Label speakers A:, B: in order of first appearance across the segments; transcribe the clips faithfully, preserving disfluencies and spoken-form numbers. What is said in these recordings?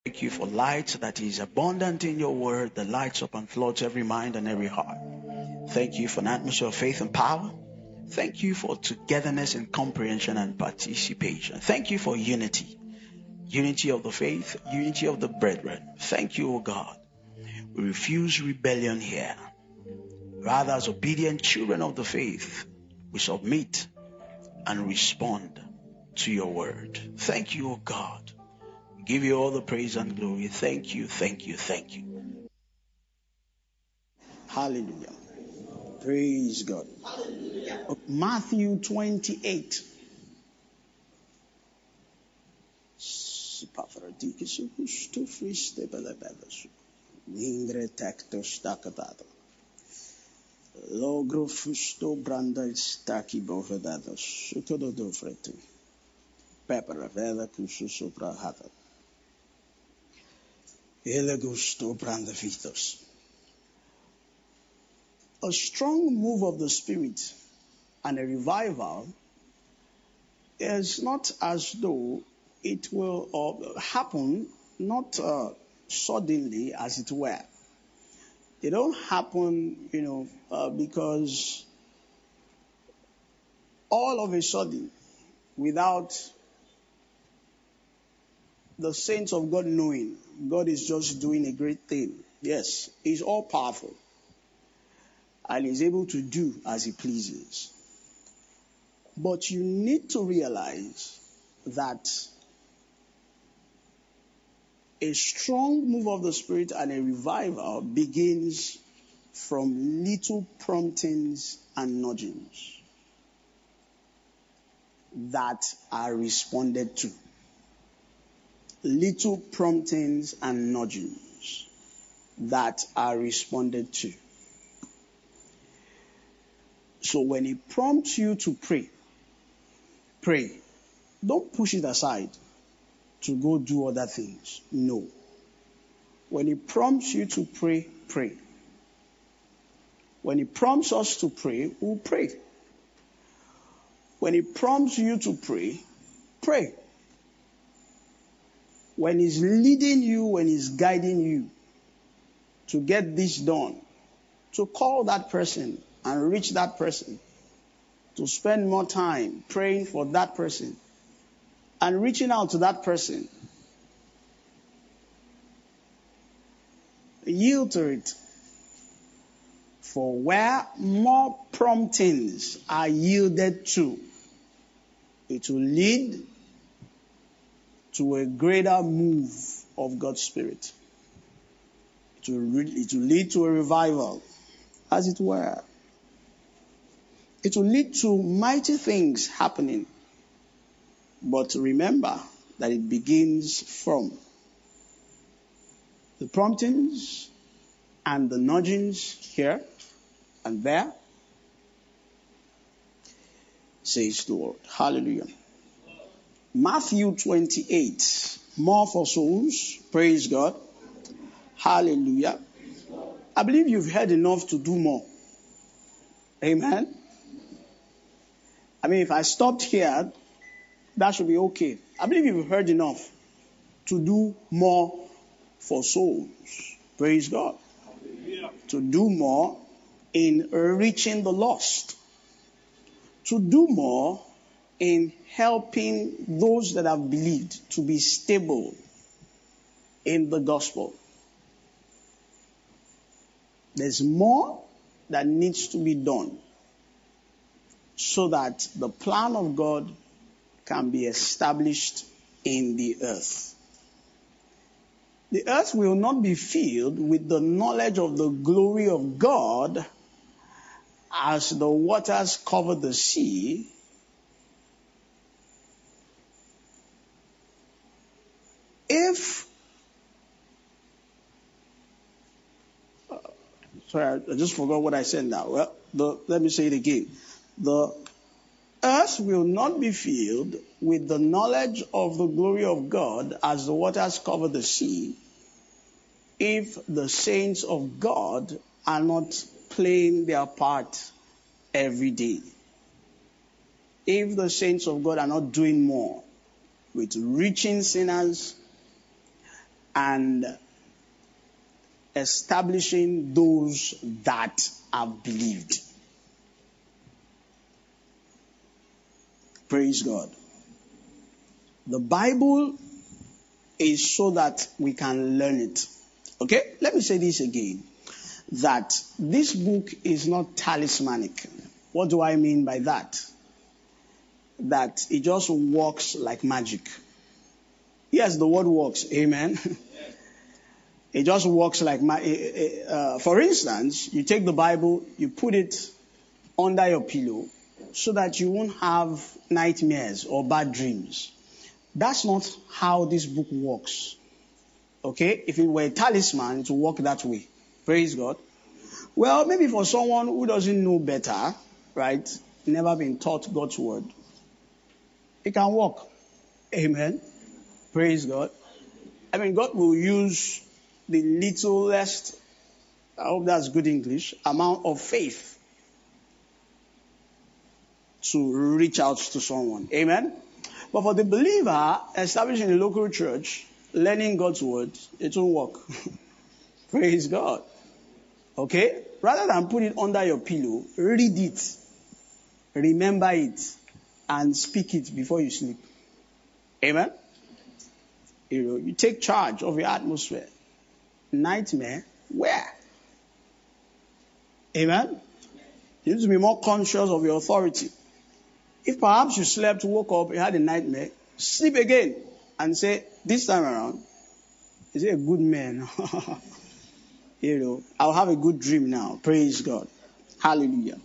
A: Thank you for light that is abundant in your word, the lights up and floods every mind and every heart. Thank you for an atmosphere of faith and power. Thank you for togetherness and comprehension and participation. Thank you for unity, unity of the faith, unity of the brethren. Thank you, O God. We refuse rebellion here. Rather, as obedient children of the faith, we submit and respond to your word. Thank you, O God. We give you all the praise and glory. Thank you, thank you, thank you. Hallelujah. Praise God. Matthew twenty-eight. Logro fusto branda staki bovedados. Sukodo do fretu. Pepper vela kusu sopra hata. Ele gusto branda vitos. A strong move of the Spirit and a revival is not as though it will uh, happen not uh, suddenly, as it were. They don't happen, you know, uh, because all of a sudden, without the saints of God knowing, God is just doing a great thing. Yes, He's all powerful. And He's able to do as He pleases. But you need to realize that a strong move of the Spirit and a revival begins from little promptings and nudgings that are responded to. Little promptings and nudgings that are responded to. So when He prompts you to pray, pray. Don't push it aside to go do other things. No. When He prompts you to pray, pray. When He prompts us to pray, we'll pray. When He prompts you to pray, pray. When He's leading you, when He's guiding you to get this done, to call that person and reach that person, to spend more time praying for that person and reaching out to that person, yield to it. For where more promptings are yielded to, it will lead to a greater move of God's Spirit. It will, it will lead to a revival, as it were. It will lead to mighty things happening. But remember that it begins from the promptings and the nudgings here and there, says the Lord. Hallelujah. Matthew twenty-eight. More for souls. Praise God. Hallelujah. I believe you've heard enough to do more. Amen. I mean, if I stopped here, that should be okay. I believe you've heard enough to do more for souls. Praise God. Hallelujah. To do more in reaching the lost. To do more in helping those that have believed to be stable in the gospel. There's more that needs to be done so that the plan of God can be established in the earth. The earth will not be filled with the knowledge of the glory of God as the waters cover the sea, if uh, sorry, I just forgot what I said now. Well, the, let me say it again. The earth will not be filled with the knowledge of the glory of God as the waters cover the sea if the saints of God are not playing their part every day. If the saints of God are not doing more with reaching sinners and establishing those that have believed. Praise God. The Bible is so that we can learn it. Okay? Let me say this again. That this book is not talismanic. What do I mean by that? That it just works like magic. Yes, the word works. Amen. It just works like magic. Uh, for instance, you take the Bible, you put it under your pillow so that you won't have nightmares or bad dreams. That's not how this book works. Okay? If it were a talisman, it would work that way. Praise God. Well, maybe for someone who doesn't know better, right, never been taught God's word, it can work. Amen. Praise God. I mean, God will use the littlest, I hope that's good English, amount of faith to reach out to someone. Amen. But for the believer established in a local church, learning God's word, it won't work. Praise God. Okay? Rather than put it under your pillow, read it, remember it, and speak it before you sleep. Amen? You know, you take charge of your atmosphere. Nightmare, where? Amen? You need to be more conscious of your authority. If perhaps you slept, woke up, you had a nightmare, sleep again and say, this time around, is it a good man? You know, I'll have a good dream now. Praise God. Hallelujah.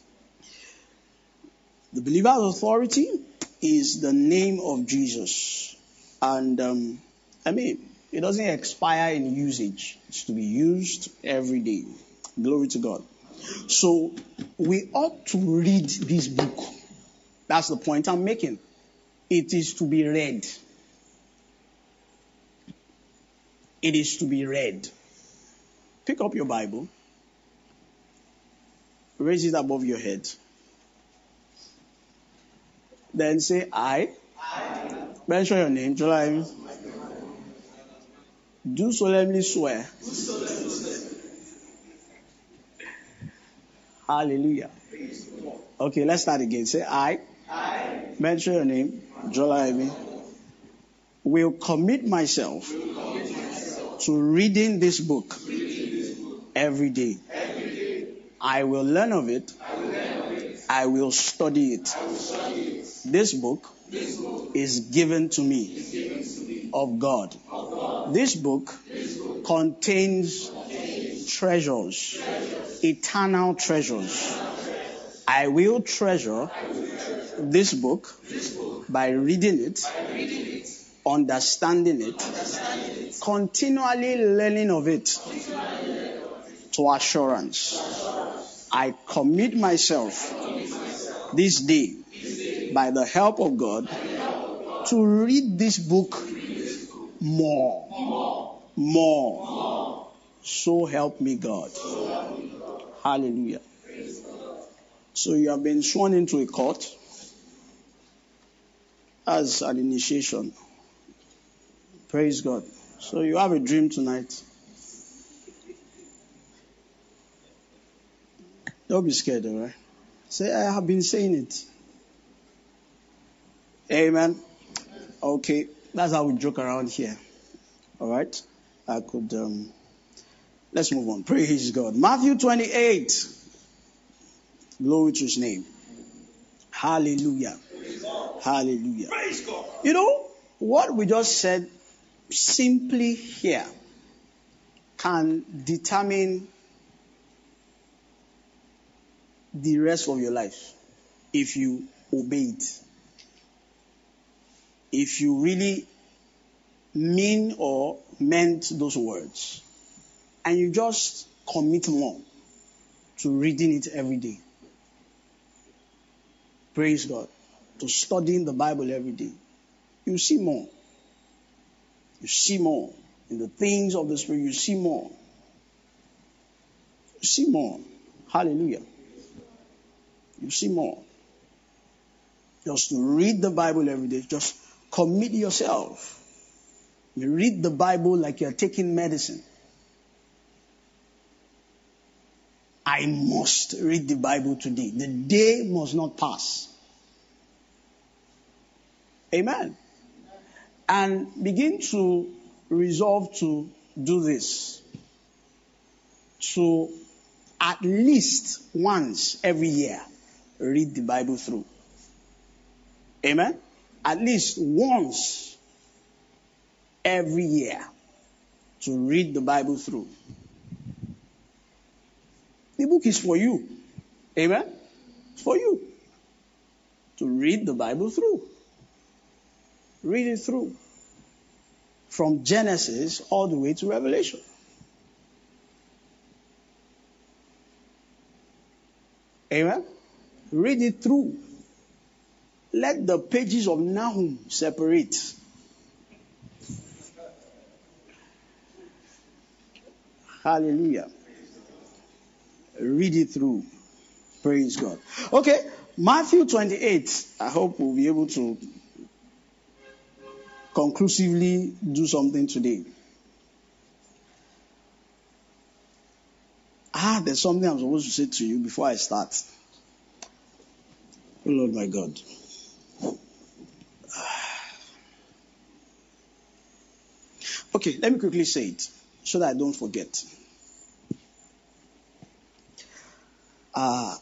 A: The believer's authority is the name of Jesus. And, um, I mean, it doesn't expire in usage. It's to be used every day. Glory to God. So, we ought to read this book. That's the point I'm making. It is to be read. It is to be read. Pick up your Bible. Raise it above your head. Then say, I. I. Mention your name. July. Do solemnly swear. Do solemnly swear. Hallelujah. Okay, let's start again. Say, I. I. Mention your name. July. Will commit myself, will commit myself to reading this book, reading this book every, day. every day. I will learn of it. I will, learn of it. I will study it. I will study it. This book, this book is given to me, is given to me of, God. of God. This book, this book contains, contains treasures, treasures, eternal treasures. Eternal treasures. I will treasure, I will treasure this, book this book by reading it. By reading it. Understanding it, Understanding it, continually learning of it, to assurance. To assurance. I commit myself, I commit myself this, day, this day, by the help of God, help of God to read this book, read this book more, more, more. more. So help me God. So help me God. Hallelujah. God. So you have been sworn into a court as an initiation. Praise God. So you have a dream tonight. Don't be scared, all right? Say, I have been saying it. Amen. Okay. That's how we joke around here. All right? I could, um, let's move on. Praise God. Matthew twenty-eight. Glory to his name. Hallelujah. Hallelujah. Praise God. You know, what we just said simply here can determine the rest of your life if you obey it. If you really mean or meant those words and you just commit more to reading it every day. Praise God. To studying the Bible every day. You see more. You see more. In the things of the Spirit, you see more. You see more. Hallelujah. You see more. Just to read the Bible every day. Just commit yourself. You read the Bible like you're taking medicine. I must read the Bible today. The day must not pass. Amen. And begin to resolve to do this. So at least once every year, read the Bible through. Amen. At least once every year to read the Bible through. The book is for you. Amen. It's for you to read the Bible through. Read it through. From Genesis all the way to Revelation. Amen. Read it through. Let the pages of Nahum separate. Hallelujah. Read it through. Praise God. Okay, Matthew twenty-eight. I hope we'll be able to conclusively do something today. Ah, there's something I'm supposed to say to you before I start. Oh Lord my God. Okay, let me quickly say it so that I don't forget. Uh,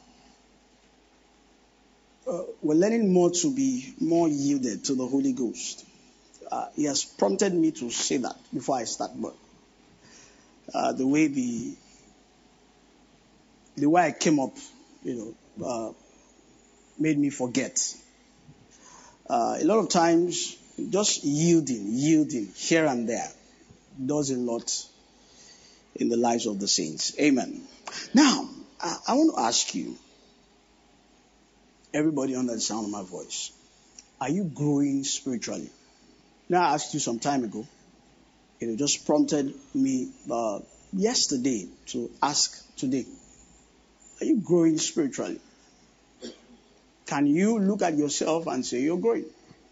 A: uh, we're learning more to be more yielded to the Holy Ghost. Uh, he has prompted me to say that before I start, but uh, the way the the way I came up, you know, uh, made me forget. Uh, a lot of times, just yielding, yielding here and there does a lot in the lives of the saints. Amen. Now, I, I want to ask you, everybody under the sound of my voice, are you growing spiritually? Now, I asked you some time ago. It just prompted me uh, yesterday to ask today, are you growing spiritually? Can you look at yourself and say you're growing?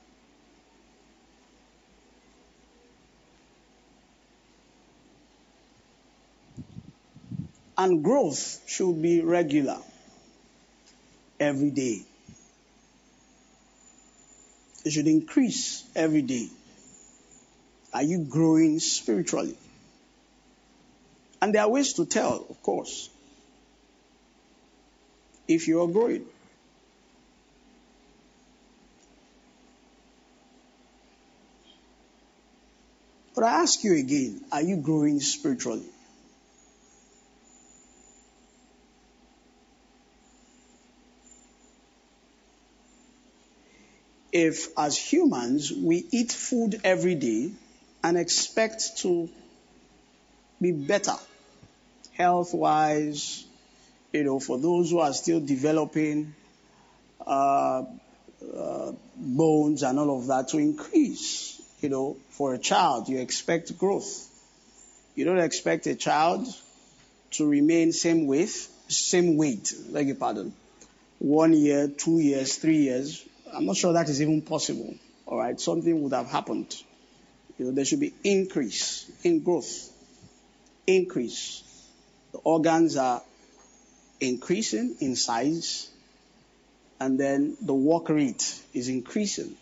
A: And growth should be regular, every day. It should increase every day. Are you growing spiritually? And there are ways to tell, of course, if you are growing. But I ask you again, are you growing spiritually? If, as humans, we eat food every day and expect to be better, health-wise, you know, for those who are still developing uh, uh, bones and all of that to increase, you know, for a child, you expect growth. You don't expect a child to remain same weight, same weight, beg your pardon, one year, two years, three years. I'm not sure that is even possible. All right, something would have happened. You know, there should be increase in growth. Increase. The organs are increasing in size, and then the work rate is increasing.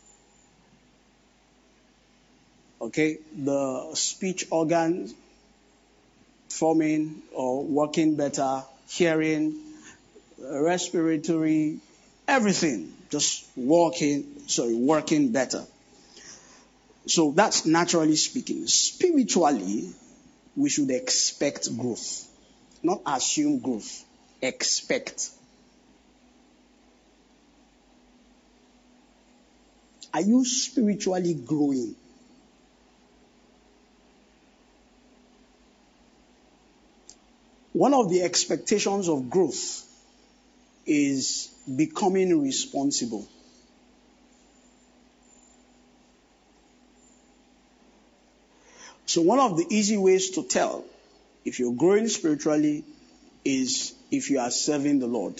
A: Okay, the speech organs forming or working better, hearing, respiratory, everything just working, sorry, working better. So that's naturally speaking. Spiritually, we should expect growth, not assume growth. Expect. Are you spiritually growing? One of the expectations of growth is becoming responsible. So one of the easy ways to tell if you're growing spiritually is if you are serving the Lord.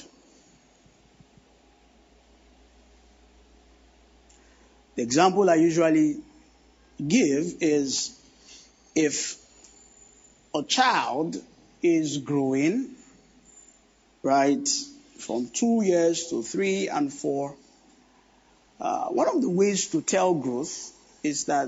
A: The example I usually give is if a child is growing, right, from two years to three and four, uh, one of the ways to tell growth is that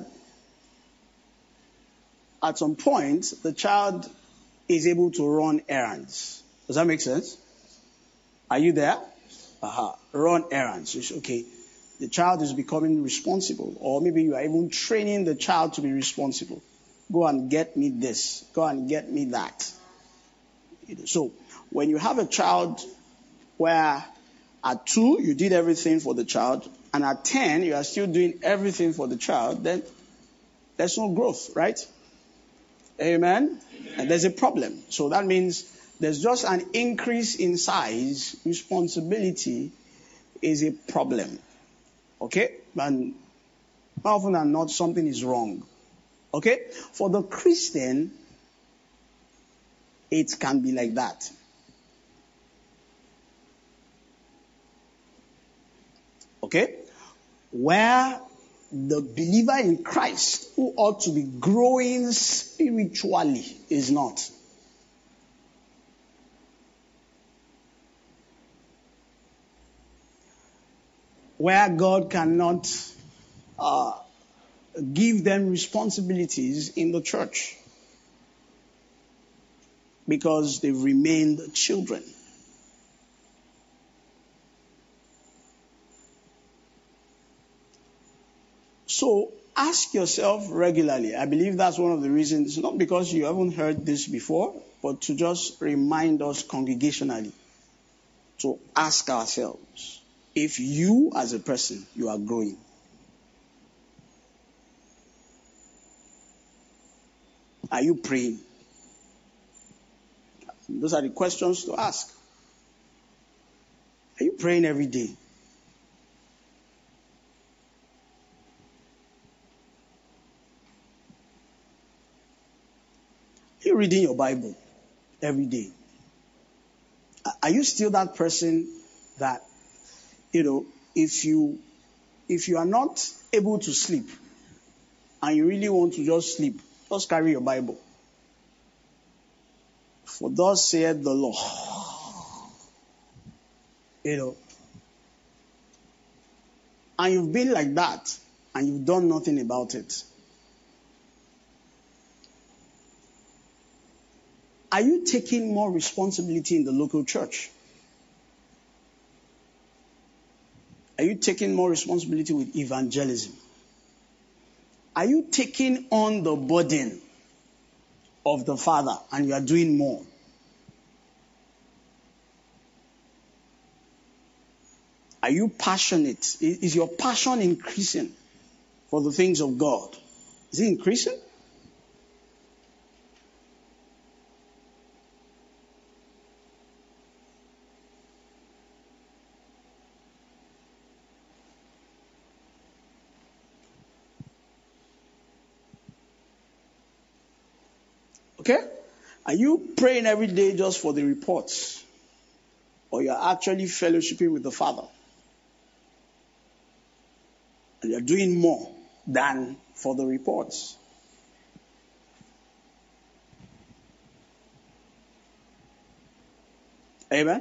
A: at some point the child is able to run errands. Does that make sense? Are you there? Uh-huh. Run errands. It's okay. The child is becoming responsible, or maybe you are even training the child to be responsible. Go and get me this. Go and get me that. So when you have a child where at two you did everything for the child, and at ten you are still doing everything for the child, then there's no growth, right? Amen? Amen. And there's a problem. So that means there's just an increase in size. Responsibility is a problem. Okay? And more often than not, something is wrong. Okay? For the Christian, it can be like that. Okay? Where the believer in Christ, who ought to be growing spiritually, is not. Where God cannot uh, give them responsibilities in the church because they've remained children. So ask yourself regularly. I believe that's one of the reasons, not because you haven't heard this before, but to just remind us congregationally to ask ourselves if you as a person, you are growing. Are you praying? Those are the questions to ask. Are you praying every day? Are you reading your Bible every day? Are you still that person that, you know, if you if you are not able to sleep and you really want to just sleep, just carry your Bible. For thus saith the Lord. You know. And you've been like that and you've done nothing about it. Are you taking more responsibility in the local church? Are you taking more responsibility with evangelism? Are you taking on the burden of the Father and you are doing more? Are you passionate? Is your passion increasing for the things of God? Is it increasing? Okay? Are you praying every day just for the reports? Or you're actually fellowshipping with the Father? And you're doing more than for the reports? Amen?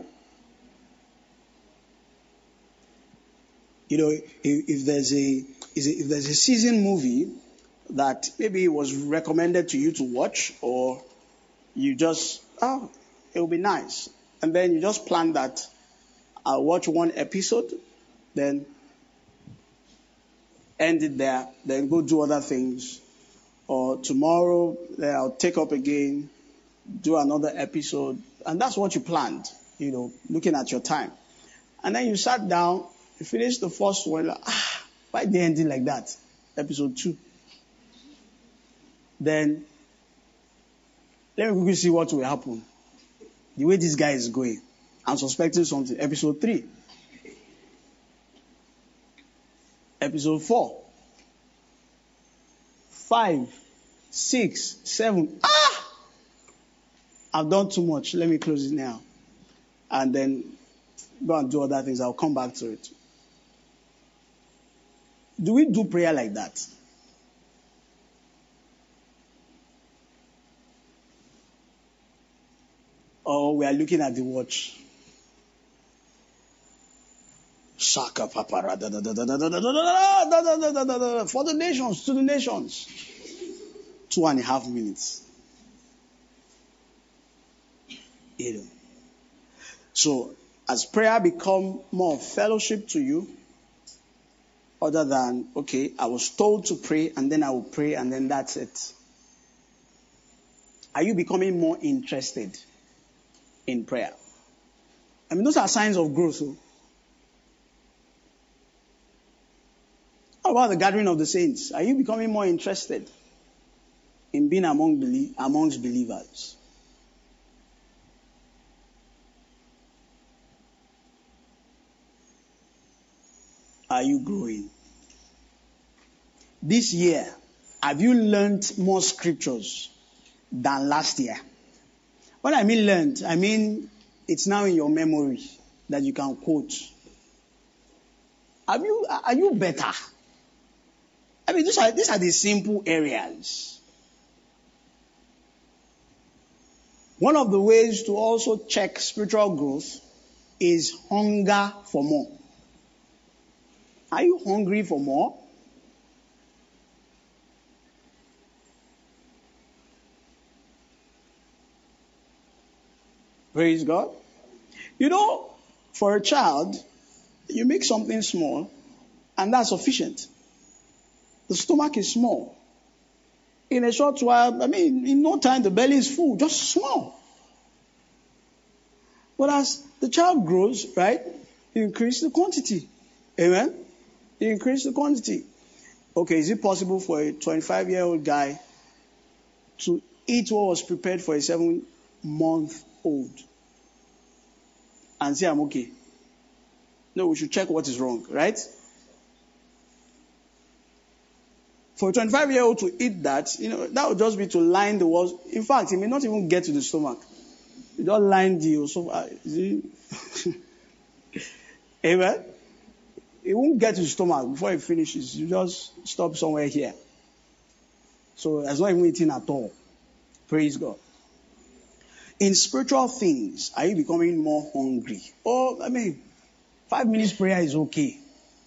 A: You know, if, if there's a if there's a season movie that maybe was recommended to you to watch, or you just, oh, it will be nice. And then you just plan that I'll watch one episode, then end it there, then go do other things. Or tomorrow, then I'll take up again, do another episode. And that's what you planned, you know, looking at your time. And then you sat down, you finished the first one, like, ah, why they ending like that? Episode two. Then, let me quickly see what will happen. The way this guy is going. I'm suspecting something. Episode three. Episode four. Five. Six. Seven. Ah! I've done too much. Let me close it now. And then go and do other things. I'll come back to it. Do we do prayer like that? Or we are looking at the watch. Shaka papara da da da da da da da da da da da da for the nations, to the nations. Two and a half minutes. You know. So, as prayer become more fellowship to you, other than, okay, I was told to pray and then I will pray and then that's it. Are you becoming more interested in prayer? I mean, those are signs of growth. So. How about the gathering of the saints? Are you becoming more interested in being among belie- amongst believers? Are you growing? This year, have you learned more scriptures than last year? When I mean learned, I mean it's now in your memory that you can quote. Have you, are you better? I mean, these are, these are the simple areas. One of the ways to also check spiritual growth is hunger for more. Are you hungry for more? Praise God. You know, for a child, you make something small, and that's sufficient. The stomach is small. In a short while, I mean, in no time, the belly is full, just small. But as the child grows, right, you increase the quantity. Amen? You increase the quantity. Okay, is it possible for a twenty-five-year-old guy to eat what was prepared for a seven-month-old and say, I'm okay? No, we should check what is wrong, right? For a twenty-five-year-old to eat that, you know, that would just be to line the walls. In fact, it may not even get to the stomach. You just line the esophagus. Amen? It won't get to the stomach before it finishes. You just stop somewhere here. So it's not even eating at all. Praise God. In spiritual things, are you becoming more hungry? Oh, I mean, five minutes prayer is okay.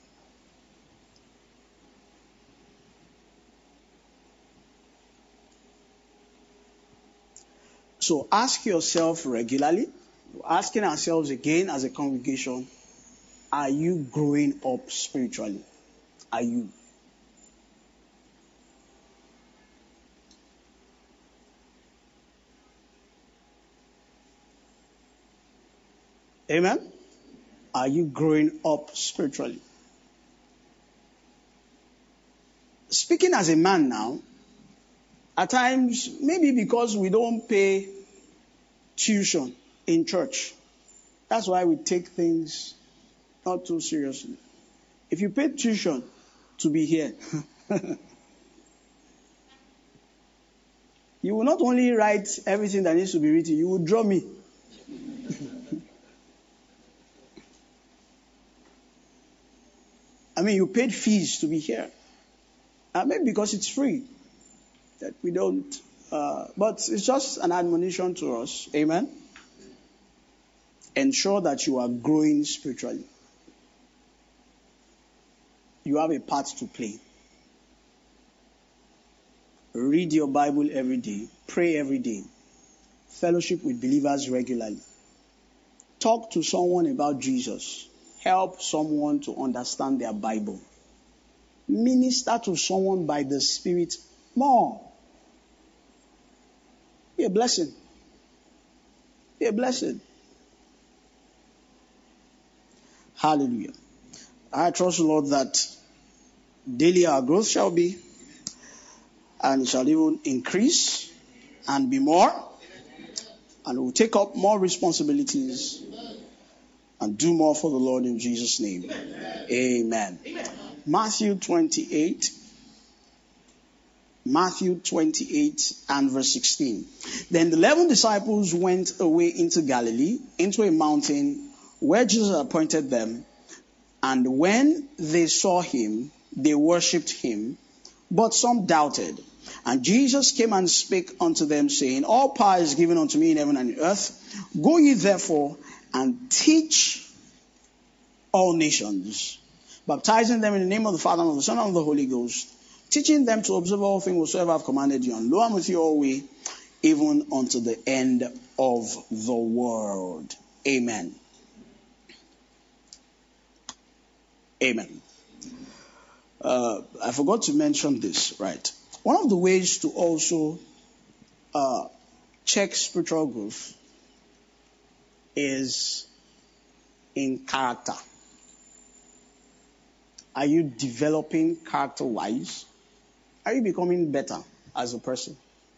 A: So ask yourself regularly, asking ourselves again as a congregation, are you growing up spiritually? Are you? Amen? Are you growing up spiritually? Speaking as a man now, at times, maybe because we don't pay tuition in church, that's why we take things not too seriously. If you pay tuition to be here, you will not only write everything that needs to be written, you will draw me. I mean, you paid fees to be here. Uh, maybe because it's free that we don't, uh, but it's just an admonition to us. Amen? Ensure that you are growing spiritually. You have a part to play. Read your Bible every day. Pray every day. Fellowship with believers regularly. Talk to someone about Jesus. Help someone to understand their Bible. Minister to someone by the Spirit more. Be a blessing. Be a blessing. Hallelujah. I trust the Lord that daily our growth shall be, and it shall even increase and be more, and we'll take up more responsibilities and do more for the Lord in Jesus' name. Amen. Amen. Matthew twenty-eight. Matthew twenty-eight and verse sixteen. Then the eleven disciples went away into Galilee, into a mountain where Jesus appointed them. And when they saw him, they worshipped him, but some doubted. And Jesus came and spake unto them, saying, All power is given unto me in heaven and in earth. Go ye therefore and teach all nations, baptizing them in the name of the Father, and of the Son, and of the Holy Ghost, teaching them to observe all things whatsoever I have commanded you. And lo, I'm with you always, even unto the end of the world. Amen. Amen. Uh, I forgot to mention this, right? One of the ways to also uh, check spiritual growth is in character. Are you developing character-wise? Are you becoming better as a person?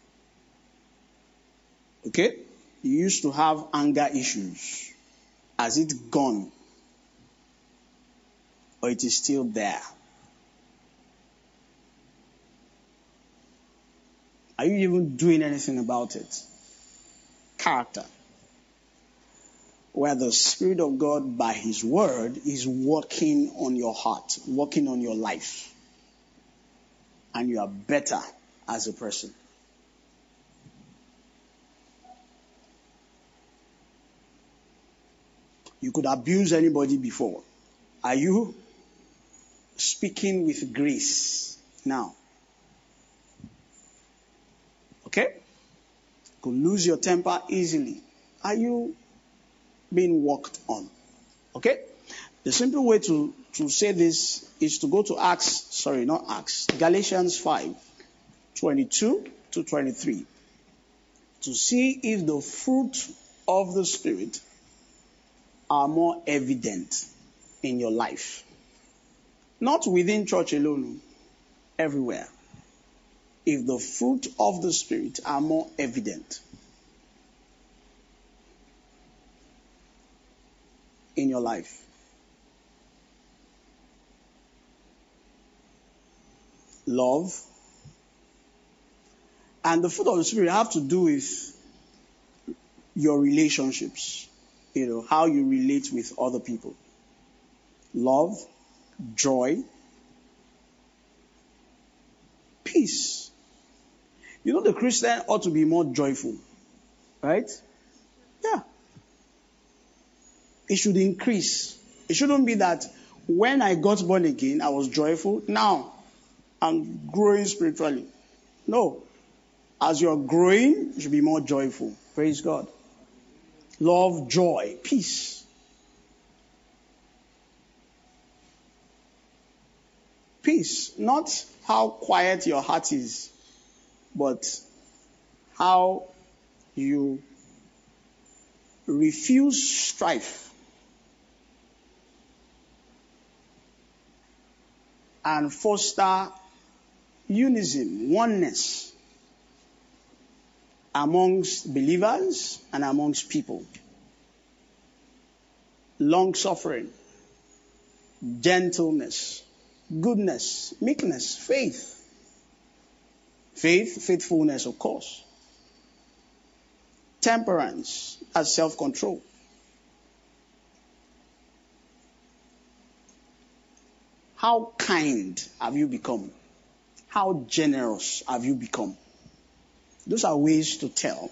A: Okay? You used to have anger issues. Has it gone? Or it is still there? Are you even doing anything about it? Character. Where the Spirit of God, by His Word, is working on your heart, working on your life. And you are better as a person. You could abuse anybody before. Are you speaking with grace now? Okay? You could lose your temper easily. Are you being worked on? Okay? The simple way to, to say this is to go to Acts, sorry, not Acts, Galatians five, twenty-two to twenty-three. To see if the fruit of the Spirit are more evident in your life. Not within church alone, everywhere. If the fruit of the Spirit are more evident in your life. Love. And the fruit of the Spirit have to do with your relationships. You know, how you relate with other people. Love, joy, peace. You know, the Christian ought to be more joyful. Right? Yeah. It should increase. It shouldn't be that when I got born again, I was joyful. Now, I'm growing spiritually. No. As you're growing, you should be more joyful. Praise God. Love, joy, peace. Peace. Not how quiet your heart is, but how you refuse strife and foster unison, oneness amongst believers and amongst people. Long suffering, gentleness, goodness, meekness, faith. Faith, faithfulness, of course. Temperance, as self-control. How kind have you become? How generous have you become? Those are ways to tell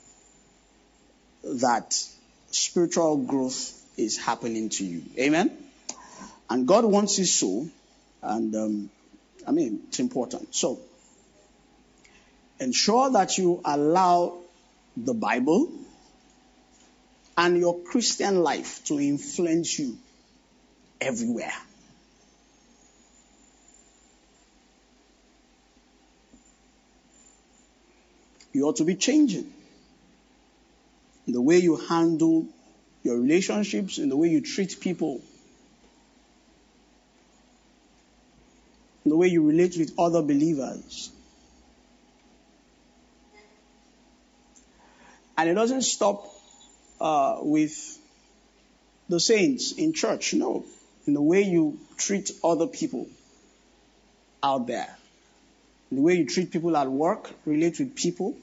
A: that spiritual growth is happening to you. Amen? And God wants it so. And, um, I mean, it's important. So, ensure that you allow the Bible and your Christian life to influence you everywhere. You ought to be changing in the way you handle your relationships, in the way you treat people, in the way you relate with other believers. And it doesn't stop uh, with the saints in church, no. In the way you treat other people out there. In the way you treat people at work, relate with people.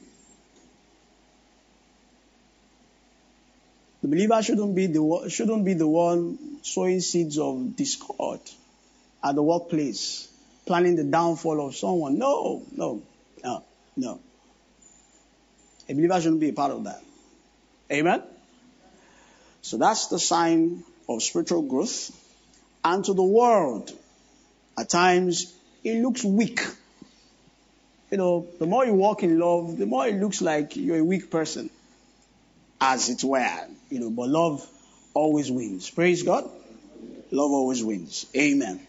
A: The believer shouldn't be the shouldn't be the one sowing seeds of discord at the workplace, planning the downfall of someone. No, no, no. No. A believer shouldn't be a part of that. Amen? So that's the sign of spiritual growth. And to the world, at times, it looks weak. You know, the more you walk in love, the more it looks like you're a weak person, as it were. You know, but love always wins. Praise God. Love always wins. Amen.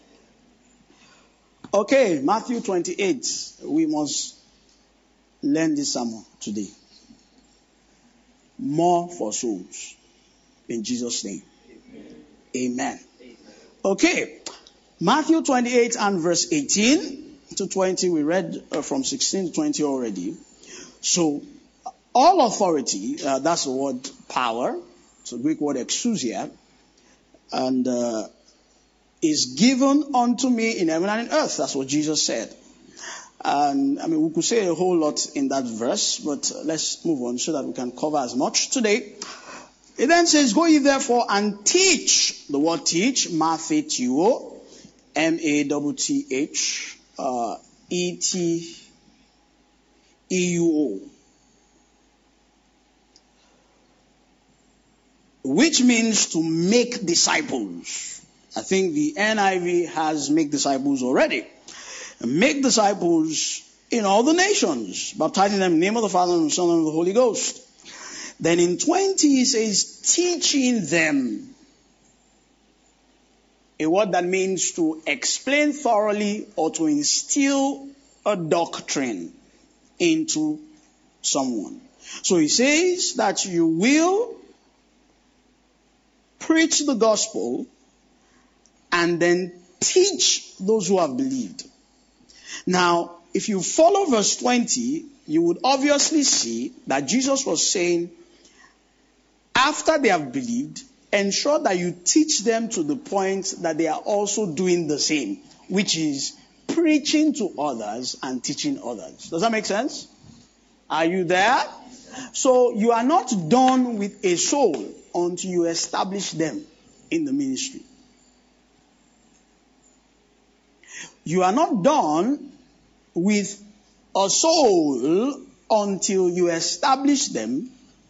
A: Okay, Matthew twenty-eight. We must learn this sermon today. More for souls. In Jesus' name. Amen. Amen. Okay. Matthew twenty-eight and verse eighteen to twenty. We read uh, from sixteen to twenty already. So, all authority, uh, that's the word power. It's a Greek word exousia. And uh, is given unto me in heaven and in earth. That's what Jesus said. And I mean, we could say a whole lot in that verse, but let's move on so that we can cover as much today. It then says, go ye therefore and teach. The word teach, Matthew, M A T T H, uh, E T E U O. Which means to make disciples. I think the N I V has make disciples already. Make disciples in all the nations, baptizing them in the name of the Father and the Son and of the Holy Ghost. Then in twenty it says, teaching them. A word that means to explain thoroughly or to instill a doctrine into someone. So he says that you will preach the gospel and then teach those who have believed. Now, if you follow verse twenty, you would obviously see that Jesus was saying, after they have believed, ensure that you teach them to the point that they are also doing the same, which is preaching to others and teaching others. Does that make sense? Are you there? So you are not done with a soul until you establish them in the ministry. You are not done with a soul until you establish them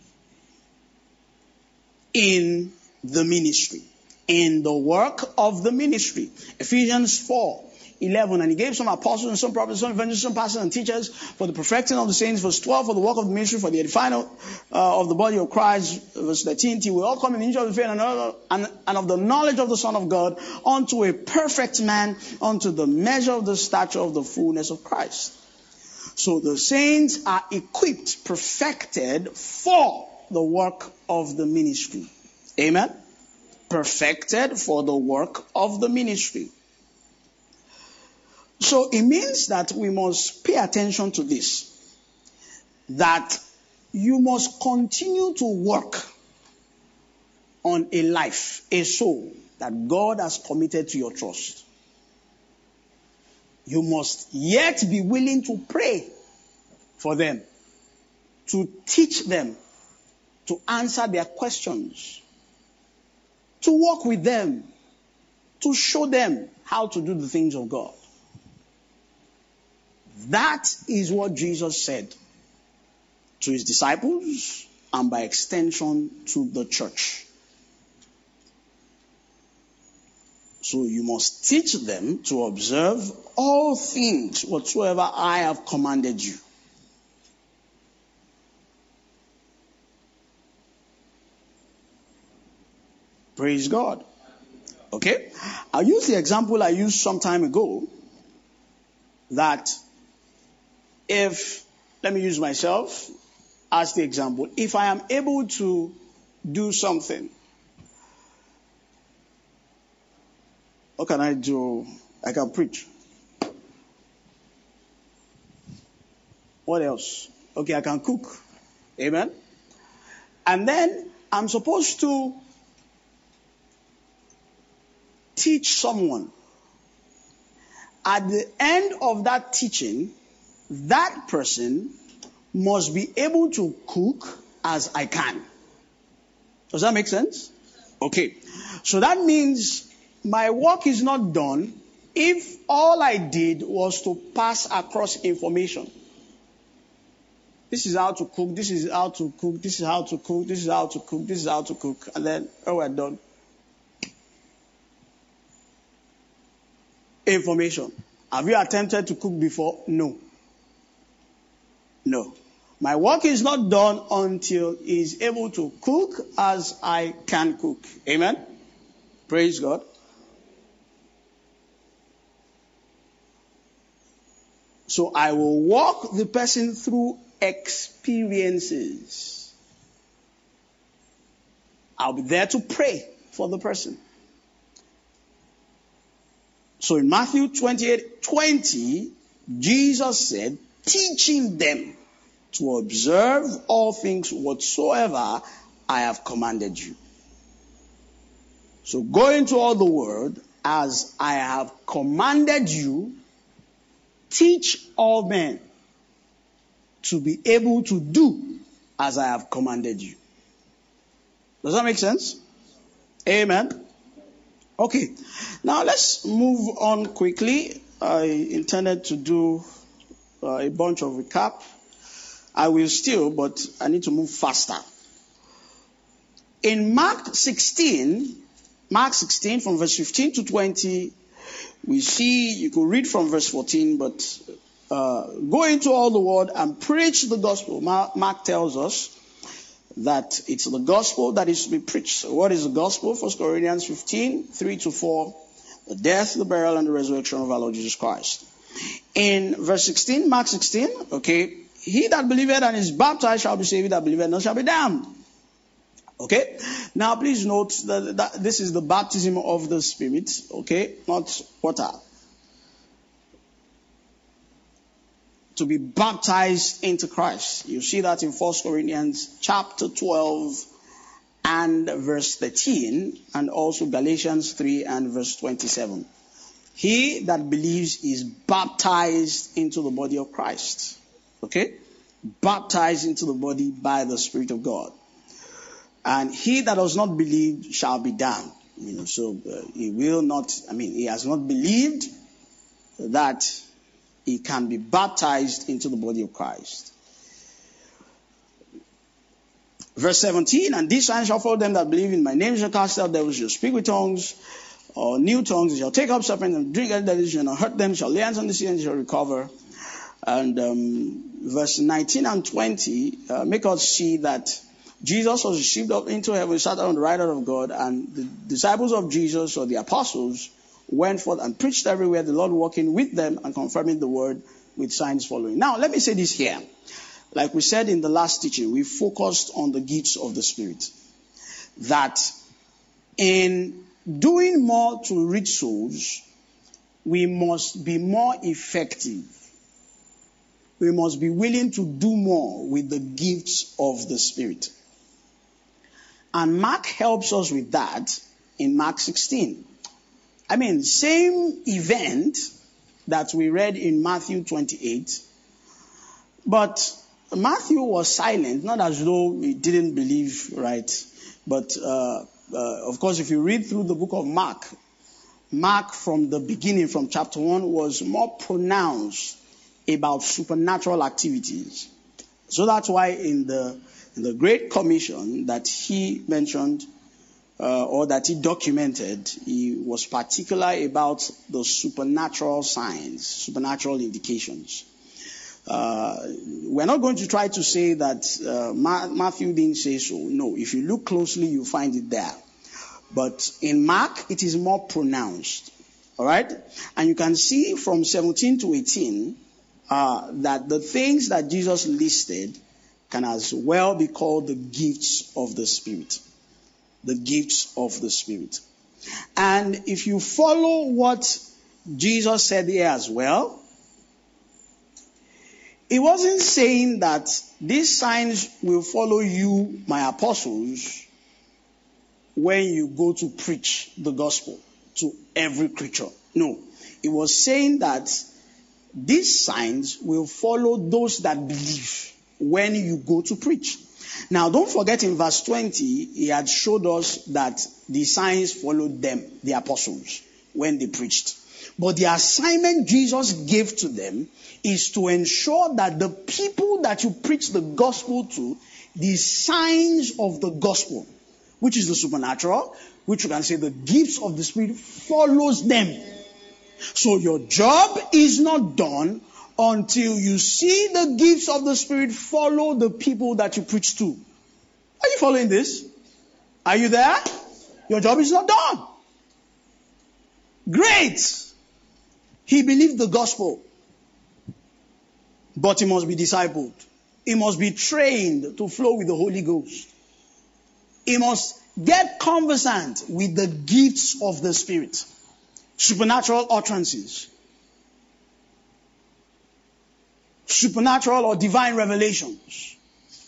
A: in the ministry, in the work of the ministry. Ephesians four eleven, and he gave some apostles and some prophets, some evangelists, some pastors and teachers for the perfecting of the saints. Verse twelve, for the work of the ministry, for the edifying of, uh, of the body of Christ. Verse thirteen, till we all come in the unity of the faith and, and, and of the knowledge of the Son of God, unto a perfect man, unto the measure of the stature of the fullness of Christ. So the saints are equipped, perfected for the work of the ministry. Amen? Perfected for the work of the ministry. So it means that we must pay attention to this. That you must continue to work on a life, a soul that God has committed to your trust. You must yet be willing to pray for them, to teach them, to answer their questions, to walk with them, to show them how to do the things of God. That is what Jesus said to his disciples and by extension to the church. So you must teach them to observe all things whatsoever I have commanded you. Praise God. Okay? I'll use the example I used some time ago that if, let me use myself as the example, if I am able to do something, what can I do? I can preach. What else? Okay, I can cook. Amen? And then I'm supposed to teach someone. At the end of that teaching, that person must be able to cook as I can. Does that make sense? Okay. So that means my work is not done if all I did was to pass across information. This is how to cook, this is how to cook, this is how to cook, this is how to cook, this is how to cook. And then, oh, we're done. Information. Have you attempted to cook before? No. No. My work is not done until he's able to cook as I can cook. Amen? Praise God. So I will walk the person through experiences. I'll be there to pray for the person. So in Matthew twenty-eight twenty, Jesus said, teaching them to observe all things whatsoever I have commanded you. So go into all the world as I have commanded you. Teach all men to be able to do as I have commanded you. Does that make sense? Amen. Okay. Now let's move on quickly. I intended to do uh, a bunch of recap. I will still, but I need to move faster. In Mark sixteen, Mark sixteen from verse fifteen to twenty, we see, you could read from verse fourteen, but uh, go into all the world and preach the gospel. Mark, Mark tells us that it's the gospel that is to be preached. So what is the gospel? First Corinthians fifteen, three to four, the death, the burial, and the resurrection of our Lord Jesus Christ. In verse sixteen, Mark sixteen, okay, he that believeth and is baptized shall be saved, he that believeth not shall be damned. Okay, now please note that, that this is the baptism of the Spirit, okay, not water. To be baptized into Christ. You see that in First Corinthians chapter twelve and verse thirteen, and also Galatians three and verse twenty-seven. He that believes is baptized into the body of Christ. Okay? Baptized into the body by the Spirit of God. And he that does not believe shall be damned. You know, so uh, he will not, I mean, he has not believed that he can be baptized into the body of Christ. Verse seventeen, and these signs shall follow them that believe in my name, shall cast out devils, shall speak with tongues, or new tongues, shall take up serpents and drink any deadly, shall not hurt them, shall lay hands on the sick and shall recover. And um, verse nineteen and twenty uh, make us see that Jesus was received up into heaven, sat on the right hand of God, and the disciples of Jesus, or the apostles, went forth and preached everywhere, the Lord working with them and confirming the word with signs following. Now, let me say this here. Like we said in the last teaching, we focused on the gifts of the Spirit. That in doing more to reach souls, we must be more effective. We must be willing to do more with the gifts of the Spirit. And Mark helps us with that in Mark sixteen. I mean, same event that we read in Matthew twenty-eight, but Matthew was silent, not as though he didn't believe, right? But, uh, uh, of course, if you read through the book of Mark, Mark from the beginning, from chapter one, was more pronounced about supernatural activities. So that's why in the, in the Great Commission that he mentioned, Uh, or that he documented, he was particular about the supernatural signs, supernatural indications. Uh, we're not going to try to say that uh, Ma- Matthew didn't say so. No, if you look closely, you find it there. But in Mark, it is more pronounced. All right? And you can see from seventeen to eighteen uh, that the things that Jesus listed can as well be called the gifts of the Spirit. The gifts of the Spirit. And if you follow what Jesus said here as well, he wasn't saying that these signs will follow you, my apostles, when you go to preach the gospel to every creature. No. He was saying that these signs will follow those that believe when you go to preach. Now, don't forget in verse twenty, he had showed us that the signs followed them, the apostles, when they preached. But the assignment Jesus gave to them is to ensure that the people that you preach the gospel to, the signs of the gospel, which is the supernatural, which you can say the gifts of the Spirit, follows them. So your job is not done until you see the gifts of the Spirit follow the people that you preach to. Are you following this? Are you there? Your job is not done. Great. He believed the gospel. But he must be discipled. He must be trained to flow with the Holy Ghost. He must get conversant with the gifts of the Spirit. Supernatural utterances. Supernatural or divine revelations.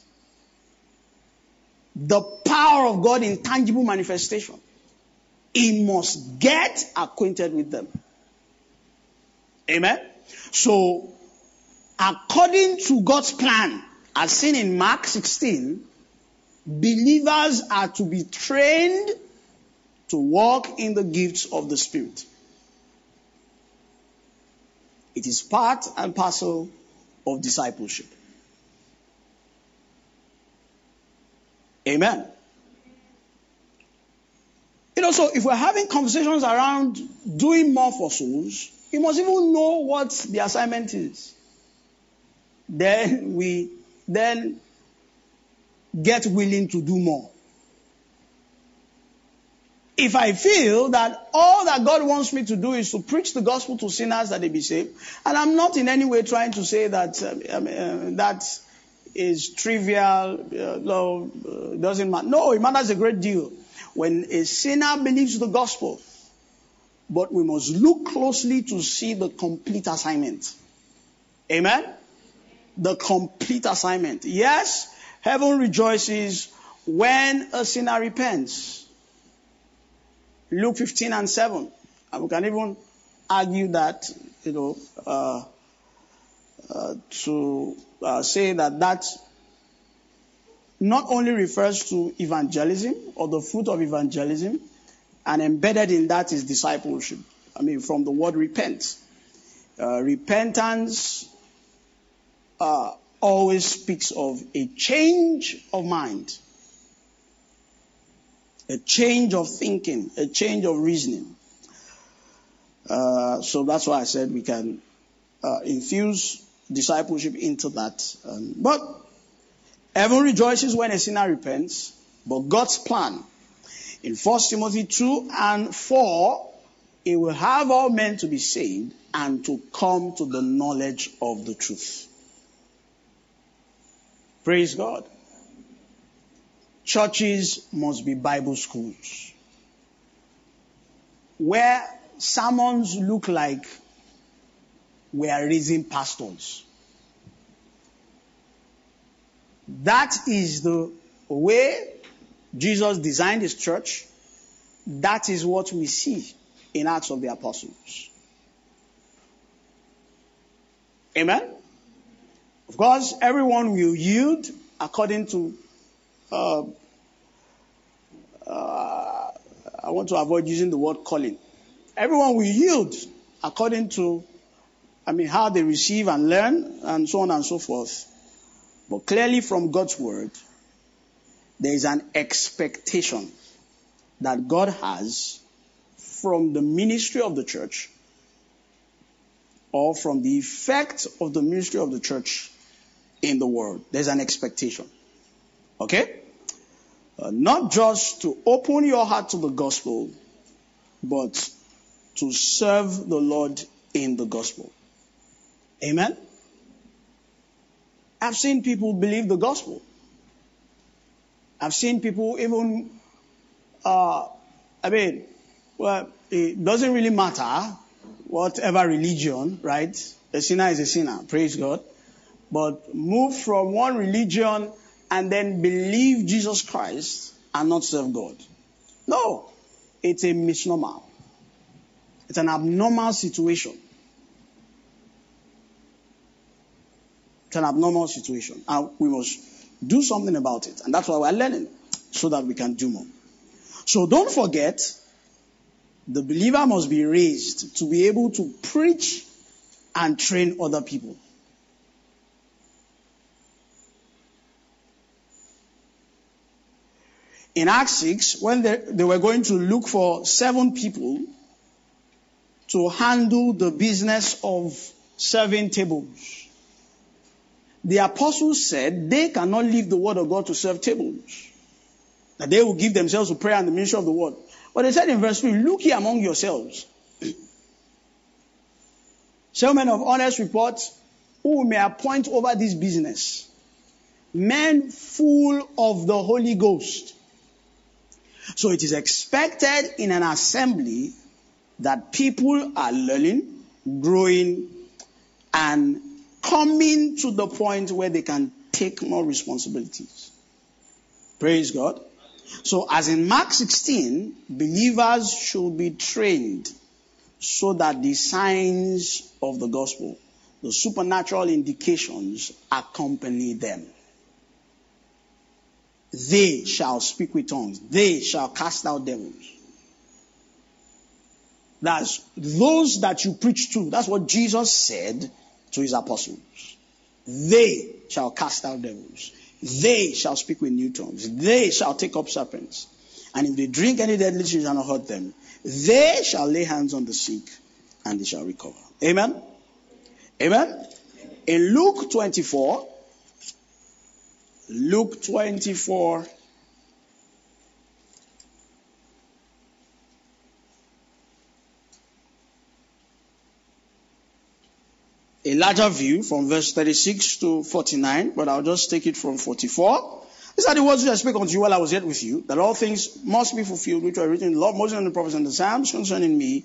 A: The power of God in tangible manifestation. He must get acquainted with them. Amen? So, according to God's plan, as seen in Mark sixteen, believers are to be trained to walk in the gifts of the Spirit. It is part and parcel of discipleship. Amen. You know, so if we're having conversations around doing more for souls, you must even know what the assignment is. Then we then get willing to do more. If I feel that all that God wants me to do is to preach the gospel to sinners that they be saved, and I'm not in any way trying to say that uh, uh, that is trivial, uh, no, uh, doesn't matter. No, it matters a great deal. When a sinner believes the gospel, but we must look closely to see the complete assignment. Amen? The complete assignment. Yes, heaven rejoices when a sinner repents. Luke fifteen and seven. And we can even argue that, you know, uh, uh, to uh, say that that not only refers to evangelism or the fruit of evangelism, and embedded in that is discipleship. I mean, from the word repent. Uh, repentance uh, always speaks of a change of mind. A change of thinking, a change of reasoning. Uh, so that's why I said we can uh, infuse discipleship into that. Um, but heaven rejoices when a sinner repents, but God's plan in First Timothy two and four, He will have all men to be saved and to come to the knowledge of the truth. Praise God. Churches must be Bible schools where sermons look like we are raising pastors. That is the way Jesus designed His church. That is what we see in Acts of the Apostles. Amen? Of course, everyone will yield according to Uh, uh, I want to avoid using the word calling. Everyone will yield according to, I mean, how they receive and learn and so on and so forth. But clearly from God's word, there is an expectation that God has from the ministry of the church or from the effect of the ministry of the church in the world. There's an expectation. Okay? Uh, not just to open your heart to the gospel, but to serve the Lord in the gospel. Amen? I've seen people believe the gospel. I've seen people even, uh, I mean, well, it doesn't really matter whatever religion, right? A sinner is a sinner, praise God. But move from one religion and then believe Jesus Christ and not serve God. No, it's a misnomer. It's an abnormal situation. It's an abnormal situation. And we must do something about it. And that's why we're learning, so that we can do more. So don't forget The believer must be raised to be able to preach and train other people. In Acts six, when they, they were going to look for seven people to handle the business of serving tables, the apostles said they cannot leave the word of God to serve tables, that they will give themselves to prayer and the ministry of the word. But they said in verse three, look ye among yourselves, seven men of honest report, who we may appoint over this business, men full of the Holy Ghost. So it is expected in an assembly that people are learning, growing, and coming to the point where they can take more responsibilities. Praise God. So as in Mark sixteen, believers should be trained so that the signs of the gospel, the supernatural indications, accompany them. They shall speak with tongues. They shall cast out devils. That's those that you preach to. That's what Jesus said to his apostles. They shall cast out devils. They shall speak with new tongues. They shall take up serpents. And if they drink any deadly thing, shall not hurt them. They shall lay hands on the sick and they shall recover. Amen? Amen? In Luke twenty-four, Luke twenty-four, a larger view from verse thirty-six to forty-nine, but I'll just take it from forty-four. These are the words which I spake unto you while I was yet with you, that all things must be fulfilled which were written in the law, Moses and the prophets and the Psalms concerning me.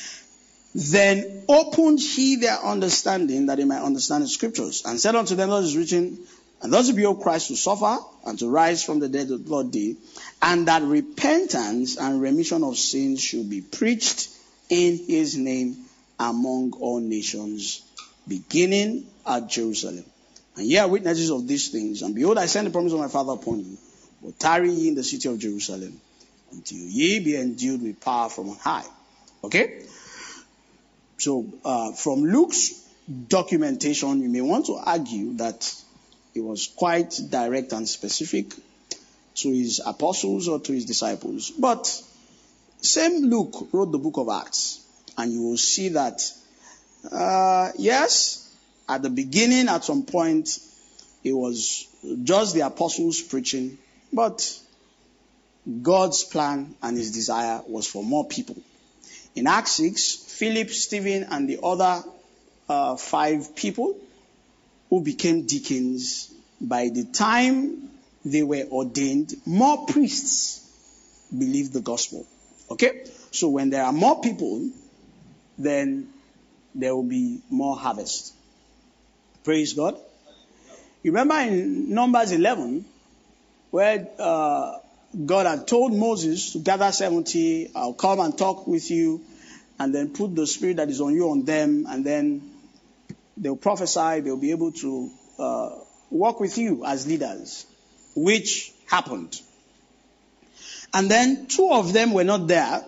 A: Then opened he their understanding, that they might understand the scriptures, and said unto them, thus is written, and thus it behoved Christ to suffer and to rise from the dead the third day, and that repentance and remission of sins should be preached in his name among all nations, beginning at Jerusalem. And ye are witnesses of these things. And behold, I send the promise of my Father upon you. But tarry ye in the city of Jerusalem until ye be endued with power from on high. Okay? So, uh, from Luke's documentation, you may want to argue that it was quite direct and specific to his apostles or to his disciples. But same Luke wrote the book of Acts. And you will see that Uh, yes, at the beginning, at some point, it was just the apostles preaching, but God's plan and his desire was for more people. In Acts six, Philip, Stephen, and the other uh, five people who became deacons, by the time they were ordained, more priests believed the gospel. Okay? So when there are more people, then there will be more harvest. Praise God. You remember in Numbers eleven, where uh, God had told Moses to gather seventy, I'll come and talk with you, and then put the spirit that is on you on them, and then they'll prophesy, they'll be able to uh, work with you as leaders, which happened. And then two of them were not there,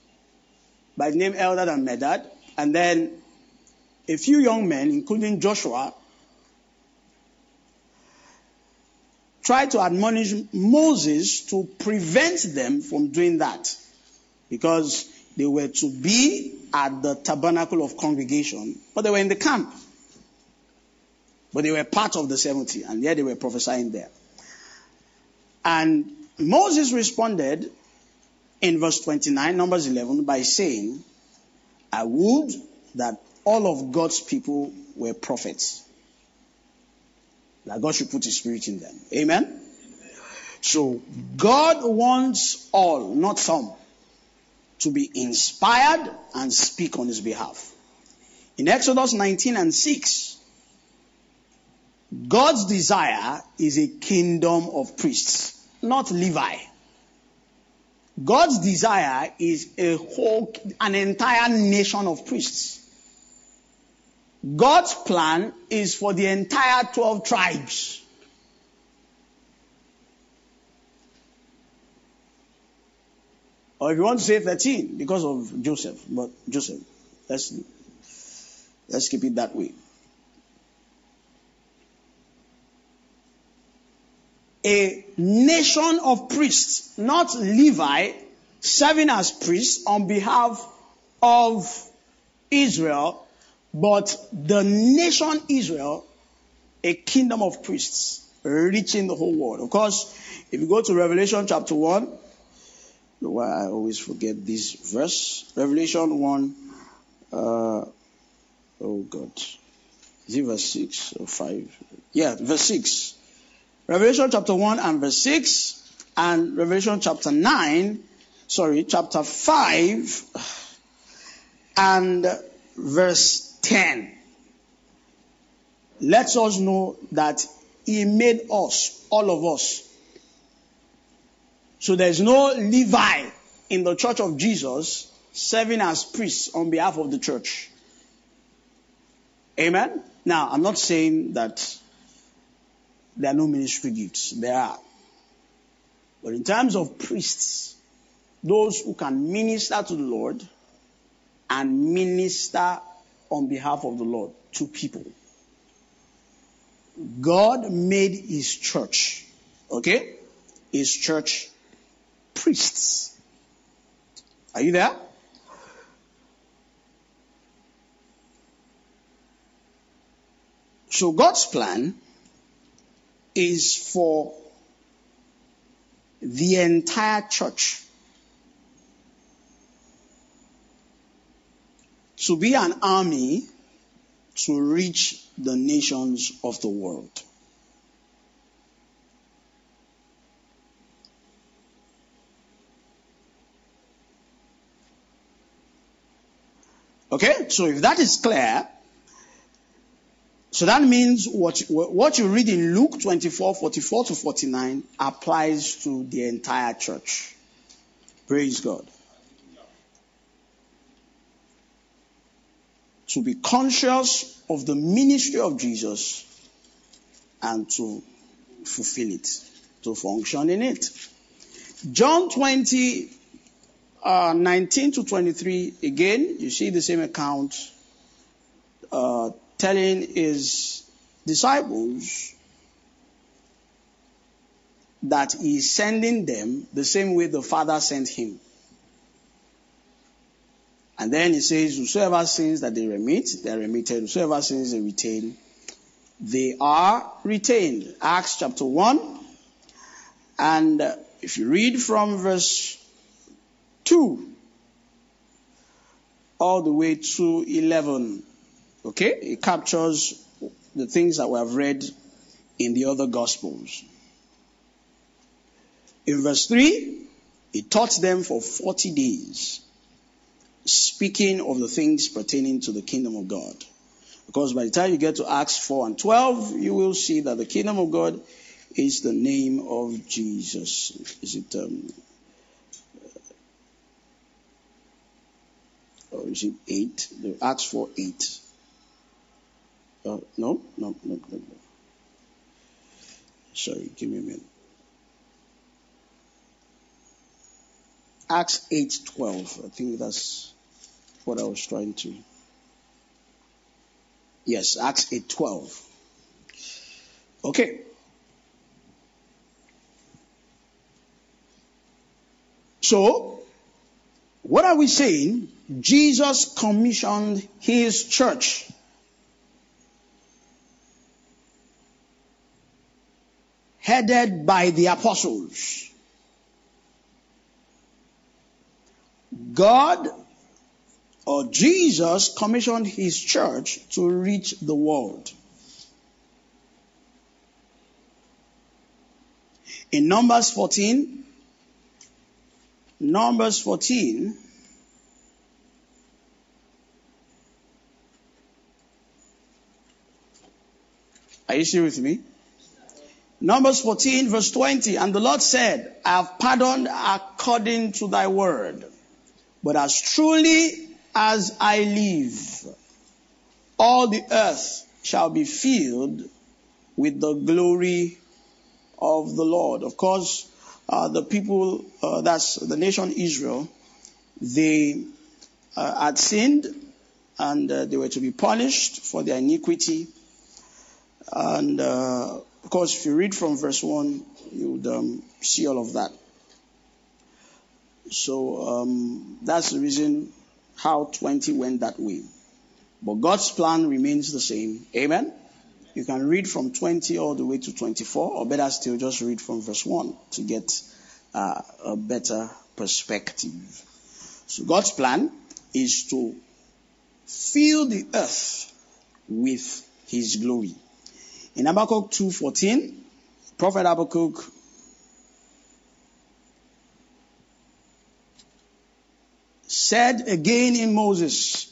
A: by the name Eldad and Medad, and then a few young men, including Joshua, tried to admonish Moses to prevent them from doing that, because they were to be at the tabernacle of congregation, but they were in the camp. But they were part of the seventy, and yet they were prophesying there. And Moses responded in verse twenty-nine, Numbers eleven, by saying, I would that all of God's people were prophets, that God should put his spirit in them. Amen? Amen. So God wants all, not some, to be inspired and speak on his behalf. In Exodus nineteen and six, God's desire is a kingdom of priests, not Levi. God's desire is a whole, an entire nation of priests. God's plan is for the entire twelve tribes. Or if you want to say thirteen, because of Joseph. But Joseph, let's, let's keep it that way. A nation of priests, not Levi, serving as priests on behalf of Israel, but the nation Israel, a kingdom of priests, reaching the whole world. Of course, if you go to Revelation chapter one, why I always forget this verse. Revelation one, uh, oh God, is it verse six or five? Yeah, verse six. Revelation chapter one and verse six, and Revelation chapter nine, sorry, chapter five and verse ten. Lets us know that he made us, all of us. So there's no Levi in the church of Jesus serving as priests on behalf of the church. Amen? Now, I'm not saying that there are no ministry gifts. There are. But in terms of priests, those who can minister to the Lord and minister on behalf of the Lord to people. God made his church, okay? His church priests. Are you there? So God's plan is for the entire church to be an army to reach the nations of the world. Okay, so if that is clear, so that means what, what you read in Luke twenty-four, forty-four to forty-nine applies to the entire church. Praise God. To be conscious of the ministry of Jesus and to fulfill it, to function in it. John twenty, uh, nineteen to twenty-three, again, you see the same account, uh, telling his disciples that he is sending them the same way the Father sent him. And then he says, whosoever sins that they remit, they are remitted. Whosoever sins they retain, they are retained. Acts chapter one. And uh, if you read from verse two all the way to eleven, okay, it captures the things that we have read in the other Gospels. In verse three, he taught them for forty days, speaking of the things pertaining to the kingdom of God. Because by the time you get to Acts four and twelve, you will see that the kingdom of God is the name of Jesus. Is it, um, or is it eight? The Acts four, eight. Uh, no, no, no, no, no. Sorry, give me a minute. Acts eight, twelve. I think that's what I was trying to. Yes, Acts eight, twelve. Okay. So, what are we saying? Jesus commissioned his church. Headed by the apostles. God or Jesus commissioned his church to reach the world. In Numbers fourteen, Numbers fourteen, are you still with me? Numbers fourteen verse twenty, and the Lord said, I have pardoned according to thy word, but as truly as I live, all the earth shall be filled with the glory of the Lord. Of course, uh, the people, uh, that's the nation Israel, they uh, had sinned, and uh, they were to be punished for their iniquity. And uh, of course, if you read from verse one, you would um, see all of that. So um, that's the reason how twenty went that way. But God's plan remains the same. Amen? You can read from twenty all the way to twenty-four, or better still, just read from verse one to get uh, a better perspective. So God's plan is to fill the earth with His glory. In Habakkuk two fourteen, Prophet Habakkuk said again in Moses,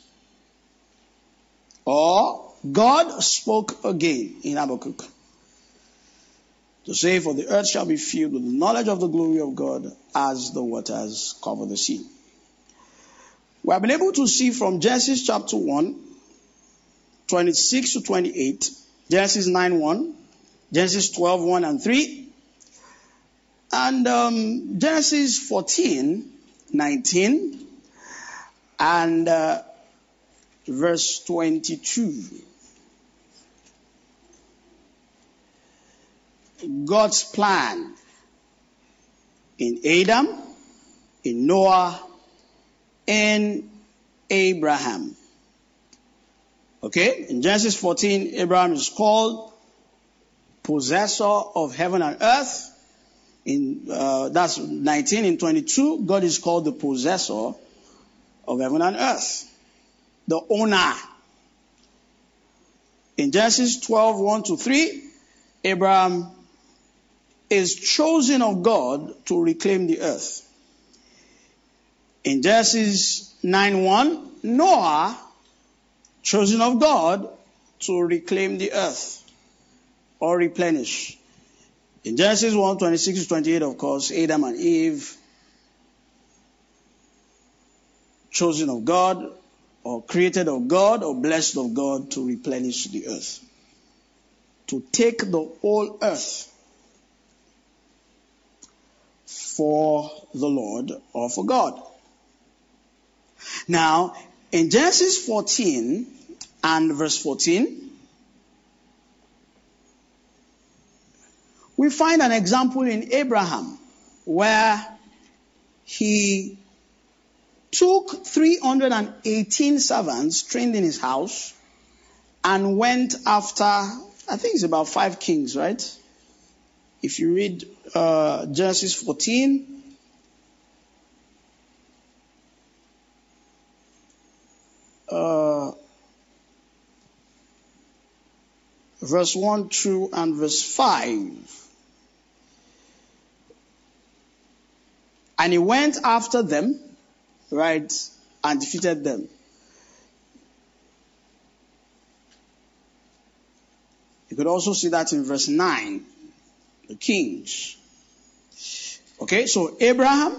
A: or God spoke again in Habakkuk, to say, for the earth shall be filled with the knowledge of the glory of God as the waters cover the sea. We have been able to see from Genesis chapter one, twenty-six to twenty-eight, Genesis nine one, Genesis twelve one and three, and um, Genesis fourteen nineteen, and uh, verse twenty-two. God's plan in Adam, in Noah, in Abraham. Okay, in Genesis fourteen, Abraham is called possessor of heaven and earth. In uh, that's nineteen. In twenty-two, God is called the possessor of heaven and earth, the owner. In Genesis twelve one to three, Abraham is chosen of God to reclaim the earth. In Genesis nine one, Noah, chosen of God to reclaim the earth or replenish. In Genesis one twenty-six to twenty-eight, of course, Adam and Eve, chosen of God or created of God or blessed of God to replenish the earth, to take the whole earth for the Lord or for God. Now, in Genesis fourteen and verse fourteen, we find an example in Abraham where he took three hundred eighteen servants trained in his house and went after, I think it's about five kings, right? If you read uh, Genesis fourteen, uh, verse one, two, and verse five. And he went after them, right, and defeated them. You could also see that in verse nine, the kings. Okay, so Abraham,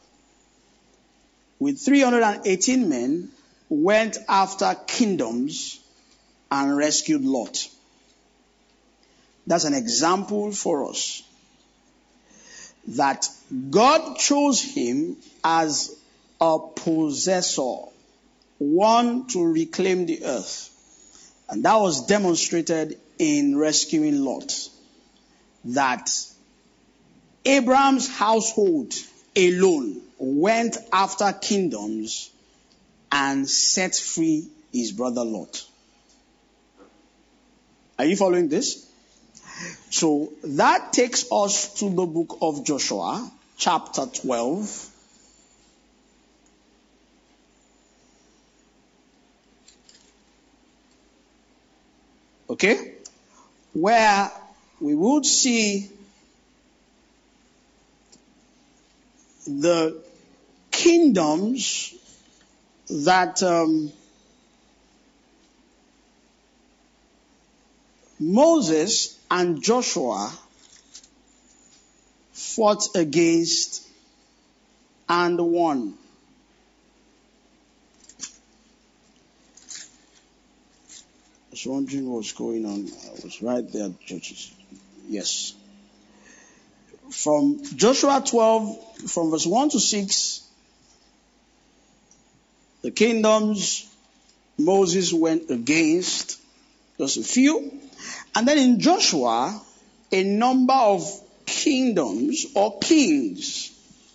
A: with three hundred eighteen men, went after kingdoms and rescued Lot. That's an example for us that God chose him as a possessor, one to reclaim the earth. And that was demonstrated in rescuing Lot. That Abraham's household alone went after kingdoms and set free his brother Lot. Are you following this? So that takes us to the book of Joshua, chapter twelve. Okay? Where we would see the kingdoms that um, Moses and Joshua fought against and won. I was wondering what's going on. I was right there, churches. Yes. From Joshua twelve, from verse one to six, the kingdoms Moses went against, just a few. And then in Joshua, a number of kingdoms or kings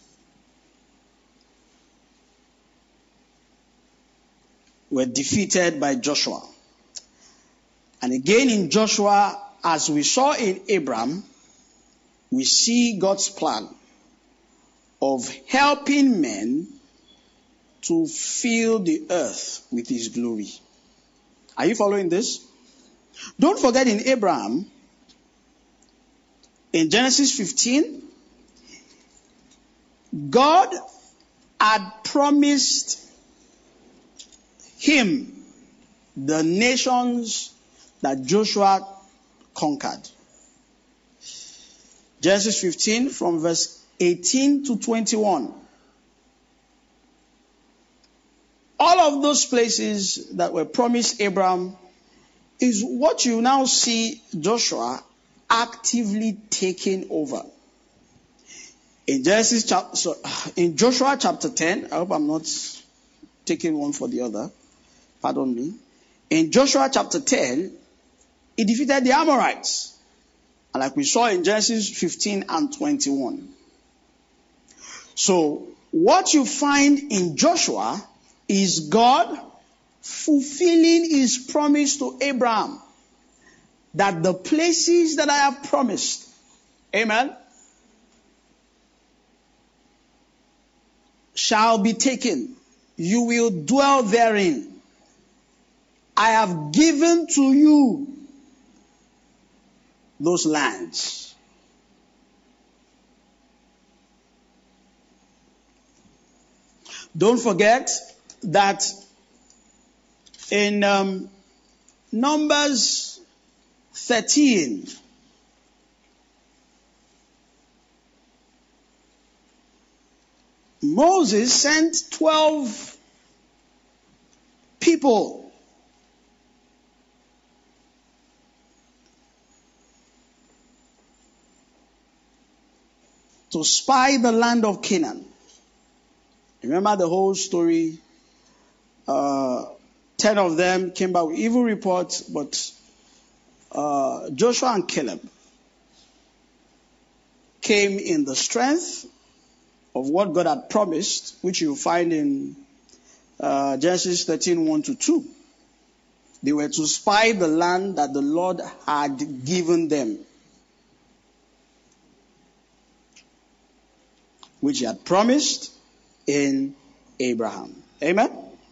A: were defeated by Joshua. And again in Joshua, as we saw in Abraham, we see God's plan of helping men to fill the earth with his glory. Are you following this? Don't forget in Abraham, in Genesis fifteen, God had promised him the nations that Joshua conquered. Genesis fifteen from verse eighteen to twenty-one. All of those places that were promised Abraham is what you now see Joshua actively taking over. In Genesis, so in Joshua chapter ten, I hope I'm not taking one for the other. Pardon me. In Joshua chapter ten, he defeated the Amorites. And like we saw in Genesis fifteen and twenty-one. So what you find in Joshua is God fulfilling his promise to Abraham that the places that I have promised, amen, shall be taken. You will dwell therein. I have given to you those lands. Don't forget that in um, Numbers thirteen, Moses sent twelve people to spy the land of Canaan. Remember the whole story? Uh, ten of them came back with evil reports, but uh, Joshua and Caleb came in the strength of what God had promised, which you find in uh, Genesis thirteen, one to two. They were to spy the land that the Lord had given them, which he had promised in Abraham. Amen?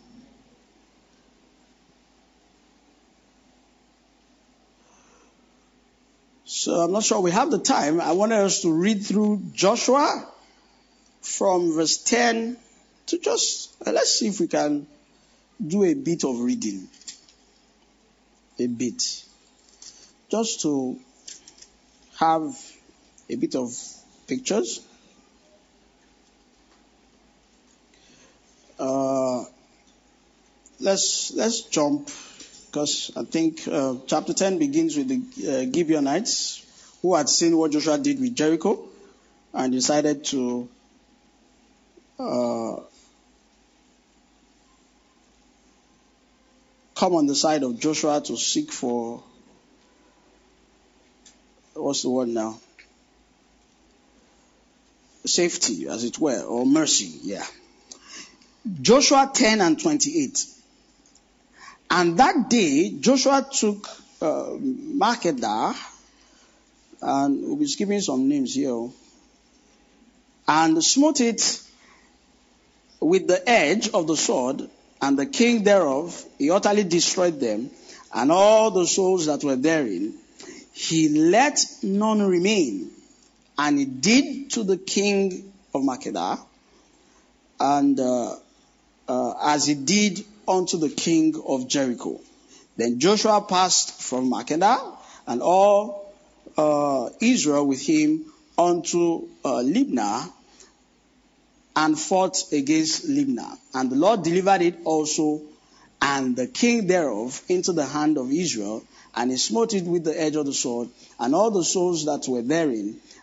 A: So I'm not sure we have the time. I wanted us to read through Joshua from verse ten to just, uh, let's see if we can do a bit of reading. A bit. Just to have a bit of pictures. Uh, let's let's jump, because I think uh, chapter ten begins with the uh, Gibeonites, who had seen what Joshua did with Jericho and decided to uh, come on the side of Joshua to seek for, what's the word now? Safety, as it were, or mercy, yeah. Joshua ten and twenty-eight. And that day, Joshua took uh, Makkedah, and we'll be skipping some names here, and smote it with the edge of the sword, and the king thereof, he utterly destroyed them, and all the souls that were therein. He let none remain, and he did to the king of Makkedah, and uh, uh, as he did unto the king of Jericho. Then Joshua passed from Makkedah, and all uh, Israel with him unto uh, Libnah, and fought against Libnah. And the Lord delivered it also, and the king thereof, into the hand of Israel, and he smote it with the edge of the sword, and all the souls that were therein,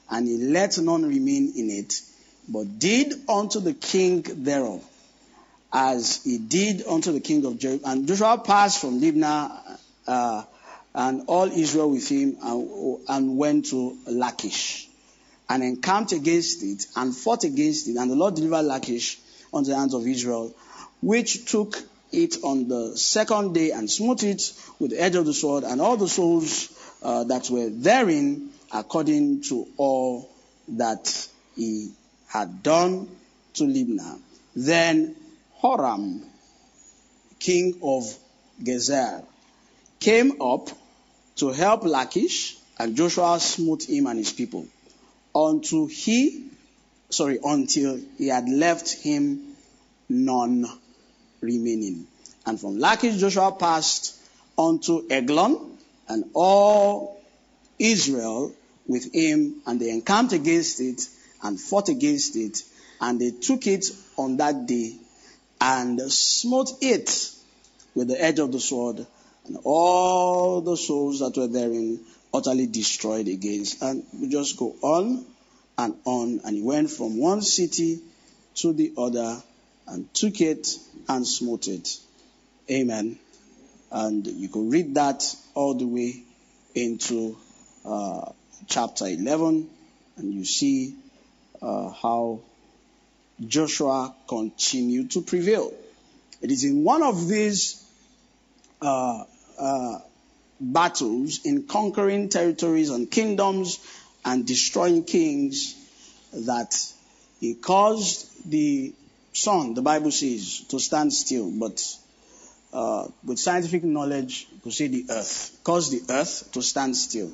A: and he let none remain in it, but did unto the king thereof as he did unto the king of Jericho. And Joshua passed from Libnah, uh, and all Israel with him, and, and went to Lachish, and encamped against it, and fought against it. And the Lord delivered Lachish unto the hands of Israel, which took it on the second day, and smote it with the edge of the sword, and all the souls uh, that were therein, according to all that he had done to Libnah. Then Horam, king of Gezer, came up to help Lachish, and Joshua smote him and his people, until he, sorry, until he had left him none remaining. And from Lachish Joshua passed unto Eglon, and all Israel with him, and they encamped against it, and fought against it, and they took it on that day, and smote it with the edge of the sword, and all the souls that were therein utterly destroyed against. And we just go on and on, and he went from one city to the other, and took it and smote it. Amen. And you can read that all the way into uh, chapter eleven, and you see uh, how Joshua continued to prevail. It is in one of these uh, uh, battles, in conquering territories and kingdoms and destroying kings, that he caused the sun, the Bible says, to stand still. But uh, with scientific knowledge, you could say the earth. Caused the earth to stand still.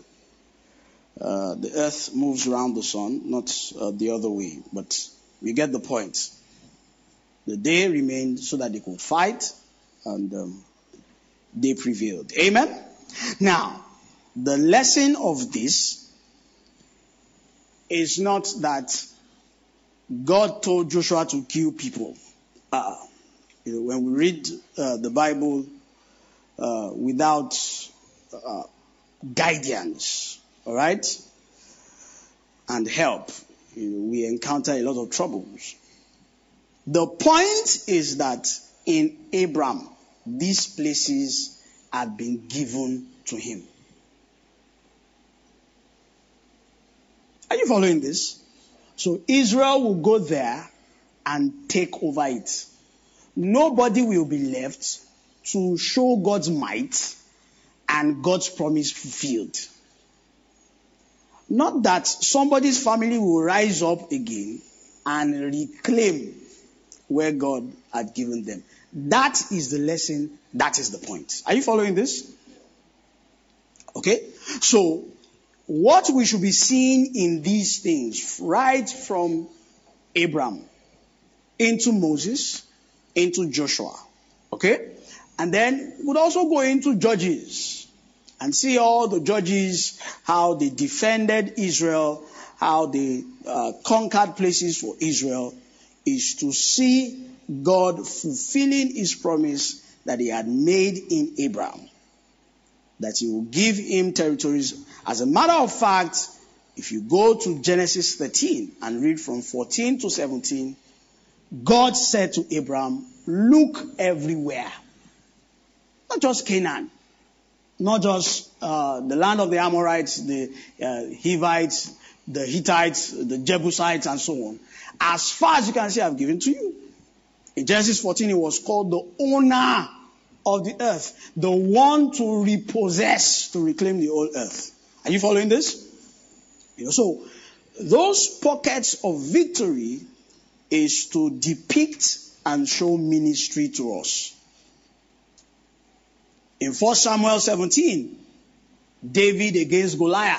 A: Uh, the earth moves around the sun, not uh, the other way. But we get the point. The day remained so that they could fight, and um, they prevailed. Amen? Now, the lesson of this is not that God told Joshua to kill people. Uh, you know, when we read uh, the Bible uh, without uh, guidance, all right, and help, you know, we encounter a lot of troubles. The point is that in Abraham, these places had been given to him. Are you following this? So Israel will go there and take over it. Nobody will be left to show God's might and God's promise fulfilled. Not that somebody's family will rise up again and reclaim where God had given them. That is the lesson. That is the point. Are you following this? Okay. So what we should be seeing in these things, right from Abraham into Moses, into Joshua. Okay. And then we'll also go into Judges and see all the judges, how they defended Israel, how they uh, conquered places for Israel, is to see God fulfilling his promise that he had made in Abraham, that he will give him territories. As a matter of fact, if you go to Genesis thirteen and read from fourteen to seventeen, God said to Abraham, look everywhere. Not just Canaan, not just uh, the land of the Amorites, the uh, Hivites, the Hittites, the Jebusites, and so on. As far as you can see, I've given to you. In Genesis fourteen, he was called the owner of the earth, the one to repossess, to reclaim the whole earth. Are you following this? You know, so those pockets of victory is to depict and show ministry to us. In First Samuel seventeen, David against Goliath.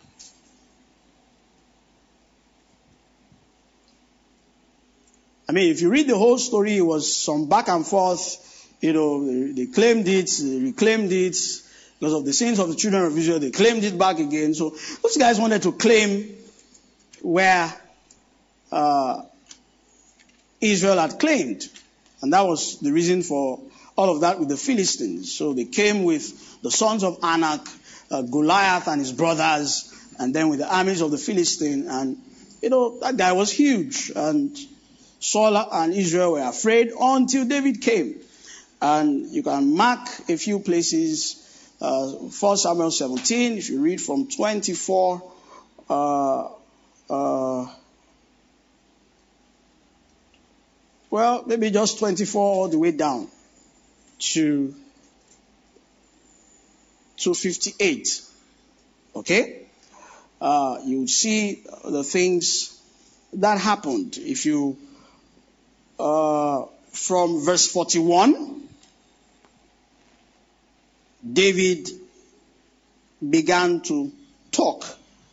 A: I mean, if you read the whole story, it was some back and forth. You know, they, they claimed it, they reclaimed it. Because of the sins of the children of Israel, they claimed it back again. So those guys wanted to claim where uh, Israel had claimed. And that was the reason for all of that with the Philistines. So they came with the sons of Anak, uh, Goliath and his brothers, and then with the armies of the Philistine. And, you know, that guy was huge. And Saul and Israel were afraid until David came. And you can mark a few places. Uh, First Samuel seventeen, if you read from twenty-four, uh, uh, well, maybe just twenty-four all the way down to, to fifty-eight. Okay? Uh, you see the things that happened. If you, uh, from verse forty-one, David began to talk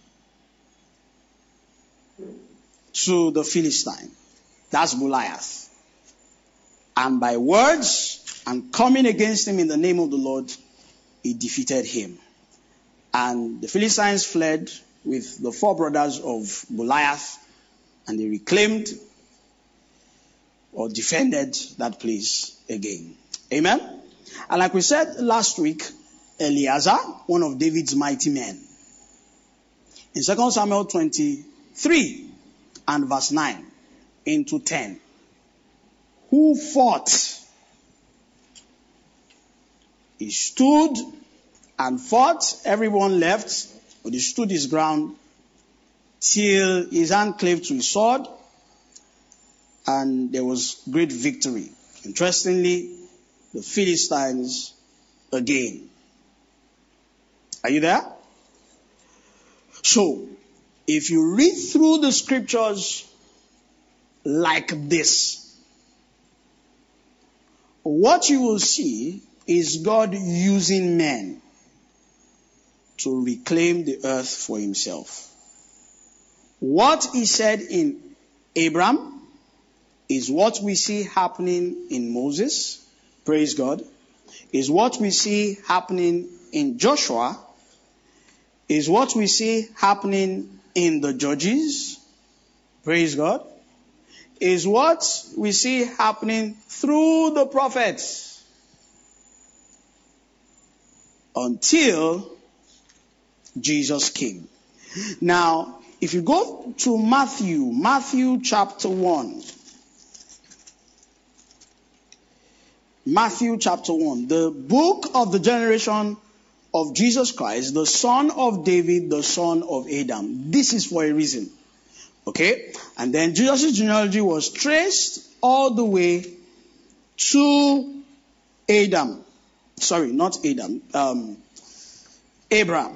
A: to the Philistine. That's Goliath. And by words and coming against him in the name of the Lord, he defeated him. And the Philistines fled with the four brothers of Goliath, and they reclaimed or defended that place again. Amen? And like we said last week, Eleazar, one of David's mighty men, in Second Samuel twenty-three and verse nine into ten, who fought. He stood and fought. Everyone left, but he stood his ground till his hand clave to his sword, and there was great victory. Interestingly, the Philistines again. Are you there? So, if you read through the scriptures like this, what you will see is God using men to reclaim the earth for himself. What he said in Abraham is what we see happening in Moses. Praise God. Is what we see happening in Joshua. Is what we see happening in the Judges. Praise God. Is what we see happening through the prophets. Until Jesus came. Now, if you go to Matthew, Matthew chapter one. Matthew chapter one, the book of the generation of Jesus Christ, the son of David, the son of Adam. This is for a reason. Okay? And then Jesus' genealogy was traced all the way to Adam. Sorry, not Adam. Um, Abraham.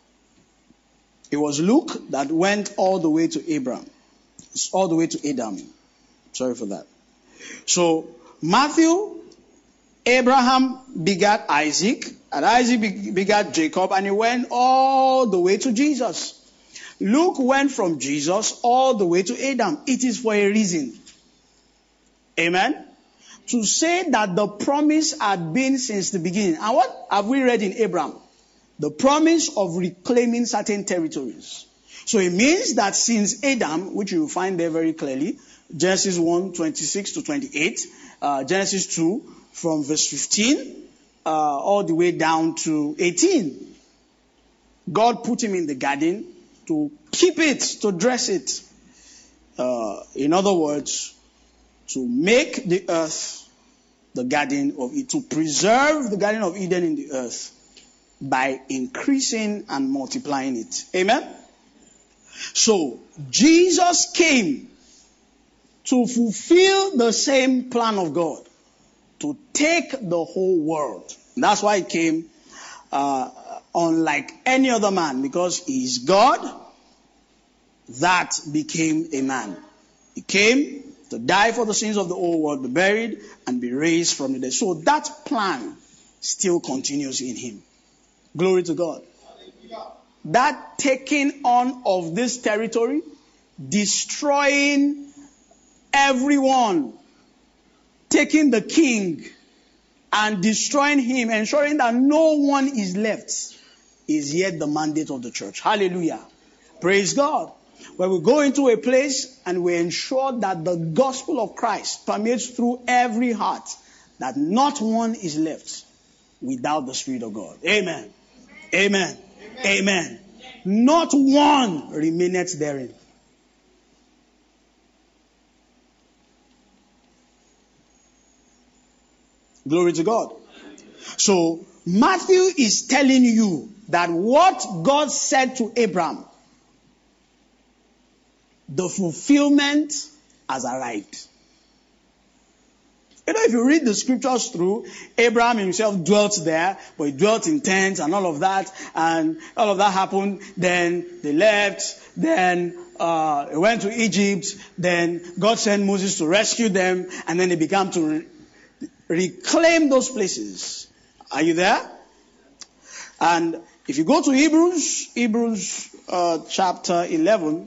A: It was Luke that went all the way to Abraham. It's all the way to Adam. Sorry for that. So, Matthew, Abraham begat Isaac, and Isaac begat Jacob, and he went all the way to Jesus. Luke went from Jesus all the way to Adam. It is for a reason. Amen? To say that the promise had been since the beginning. And what have we read in Abraham? The promise of reclaiming certain territories. So it means that since Adam, which you will find there very clearly, Genesis one, twenty-six to twenty-eight, uh, Genesis two, from verse fifteen, uh, all the way down to eighteen. God put him in the garden to keep it, to dress it. Uh, in other words, to make the earth the garden of Eden, to preserve the garden of Eden in the earth by increasing and multiplying it. Amen? So, Jesus came to fulfill the same plan of God, to take the whole world. That's why he came uh, unlike any other man, because he is God that became a man. He came to die for the sins of the whole world, be buried, and be raised from the dead. So that plan still continues in him. Glory to God. That taking on of this territory, destroying everyone, taking the king and destroying him, ensuring that no one is left, is yet the mandate of the church. Hallelujah. Praise God. When we go into a place and we ensure that the gospel of Christ permeates through every heart, that not one is left without the Spirit of God. Amen. Amen. Amen. Amen. not one remaineth therein. Glory to God. So Matthew is telling you that what God said to Abraham, the fulfillment has arrived. You know, if you read the scriptures through, Abraham himself dwelt there, but he dwelt in tents and all of that, and all of that happened. Then they left, then uh, they went to Egypt, then God sent Moses to rescue them, and then they began to re- reclaim those places. Are you there? And if you go to Hebrews, Hebrews uh, chapter eleven,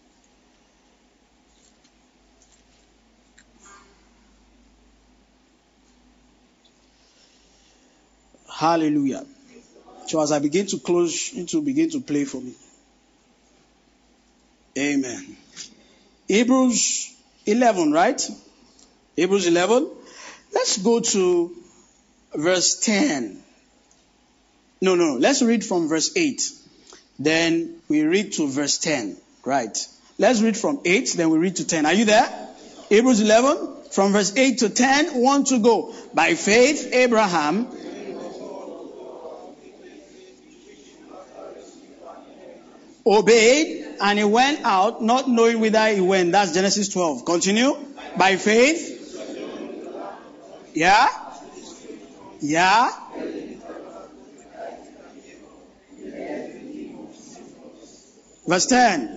A: hallelujah. So as I begin to close, you to begin to play for me. Amen. Hebrews eleven, right? Hebrews eleven. Let's go to verse ten. No, no, let's read from verse eight. Then we read to verse ten. Right. Let's read from eight, then we read to ten. Are you there? Hebrews eleven, from verse eight to ten. One to go. By faith, Abraham obeyed, and he went out, not knowing whither he went. That's Genesis twelve. Continue. By faith. Yeah? Yeah? Verse ten.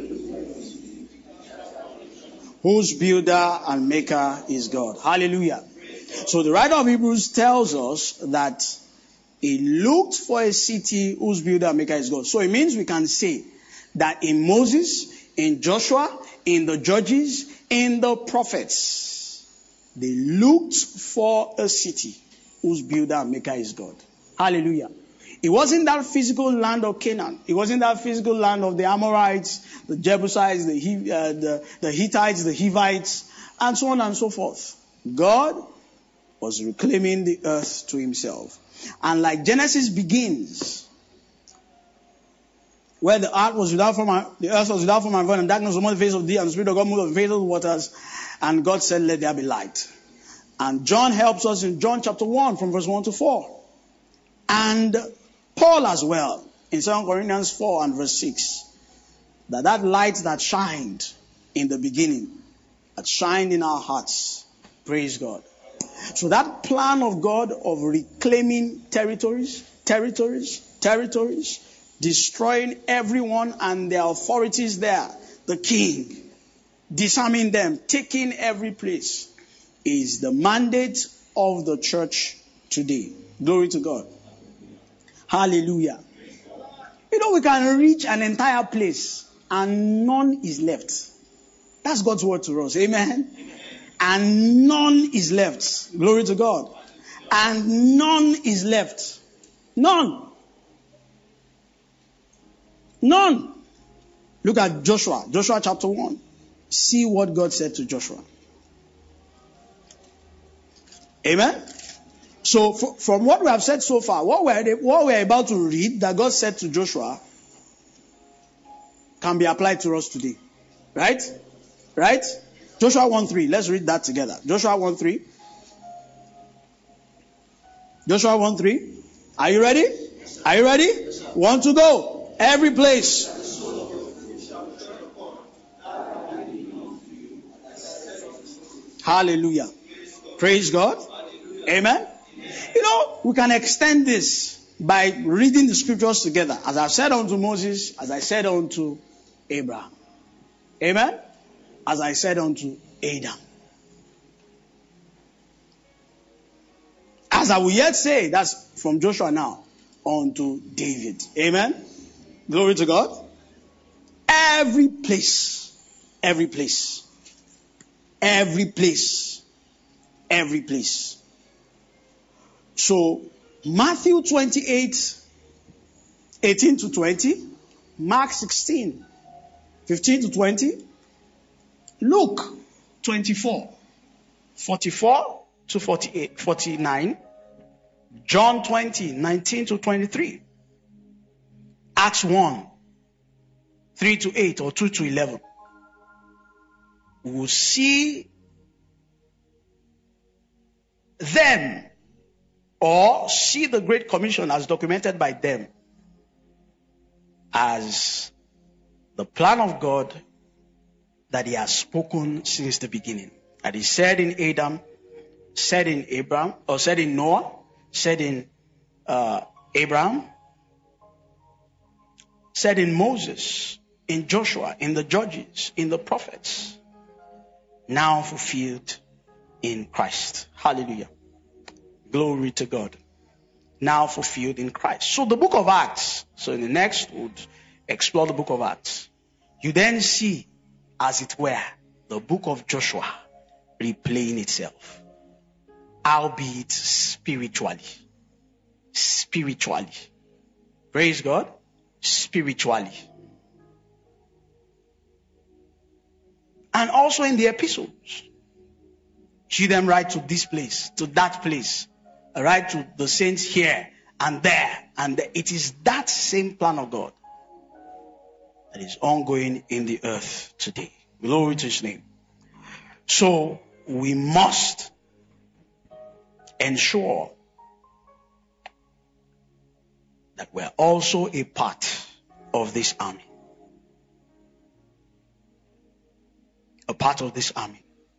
A: Whose builder and maker is God. Hallelujah. So the writer of Hebrews tells us that he looked for a city whose builder and maker is God. So it means we can say that in Moses, in Joshua, in the Judges, in the prophets, they looked for a city whose builder and maker is God. Hallelujah. It wasn't that physical land of Canaan. It wasn't that physical land of the Amorites, the Jebusites, the, uh, the, the Hittites, the Hivites, and so on and so forth. God was reclaiming the earth to himself. And like Genesis begins, where the earth was without form, and, the earth was without form and void, and darkness was upon the face of the deep, and the Spirit of God moved on the face of the waters, and God said, "Let there be light." And John helps us in John chapter one, from verse one to four. And Paul as well, in Second Corinthians four and verse six, that that light that shined in the beginning, that shined in our hearts. Praise God. So that plan of God of reclaiming territories, territories, territories, destroying everyone and their authorities there, the king, disarming them, taking every place, is the mandate of the church today. Glory to God. Hallelujah. You know, we can reach an entire place and none is left. That's God's word to us. Amen. Amen. And none is left. Glory to God. And none is left. None. None. Look at Joshua. Joshua chapter one. See what God said to Joshua. Amen. So f- from what we have said so far, what we're, what we're about to read that God said to Joshua can be applied to us today. Right? Right? Joshua one three. Let's read that together. Joshua one three. Joshua one three. Are you ready? Are you ready? One to go. Every place. Hallelujah. Praise God. Amen. You know, we can extend this by reading the scriptures together. As I said unto Moses, as I said unto Abraham. Amen. As I said unto Adam. As I will yet say, that's from Joshua now, unto David. Amen. Glory to God. Every place, every place, every place, every place. So, Matthew twenty-eight, eighteen to twenty, Mark sixteen, fifteen to twenty, Luke twenty-four, forty-four to forty-eight, forty-nine, John twenty, nineteen to twenty-three, Acts one, three to eight or two to eleven, we will see them, or see the Great Commission as documented by them, as the plan of God that he has spoken since the beginning. That he said in Adam, said in Abraham, or said in Noah, said in uh, Abraham, said in Moses, in Joshua, in the Judges, in the prophets, now fulfilled in Christ. Hallelujah. Glory to God. Now fulfilled in Christ. So the book of Acts, so in the next we'll explore the book of Acts. You then see, as it were, the book of Joshua replaying itself, albeit spiritually. Spiritually. Praise God. Spiritually. And also in the epistles. See them write to this place, to that place, write to the saints here and there and there. It is that same plan of God that is ongoing in the earth today. Glory to his name. So we must ensure that we're also a part of this army. A part of this army.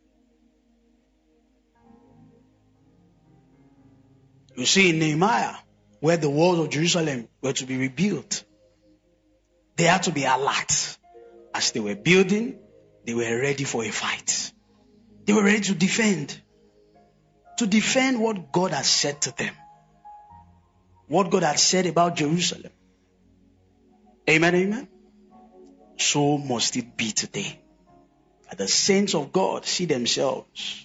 A: You see in Nehemiah, where the walls of Jerusalem were to be rebuilt, they had to be alert. As they were building, they were ready for a fight. They were ready to defend. To defend what God has said to them. What God had said about Jerusalem. Amen, amen. So must it be today. That the saints of God see themselves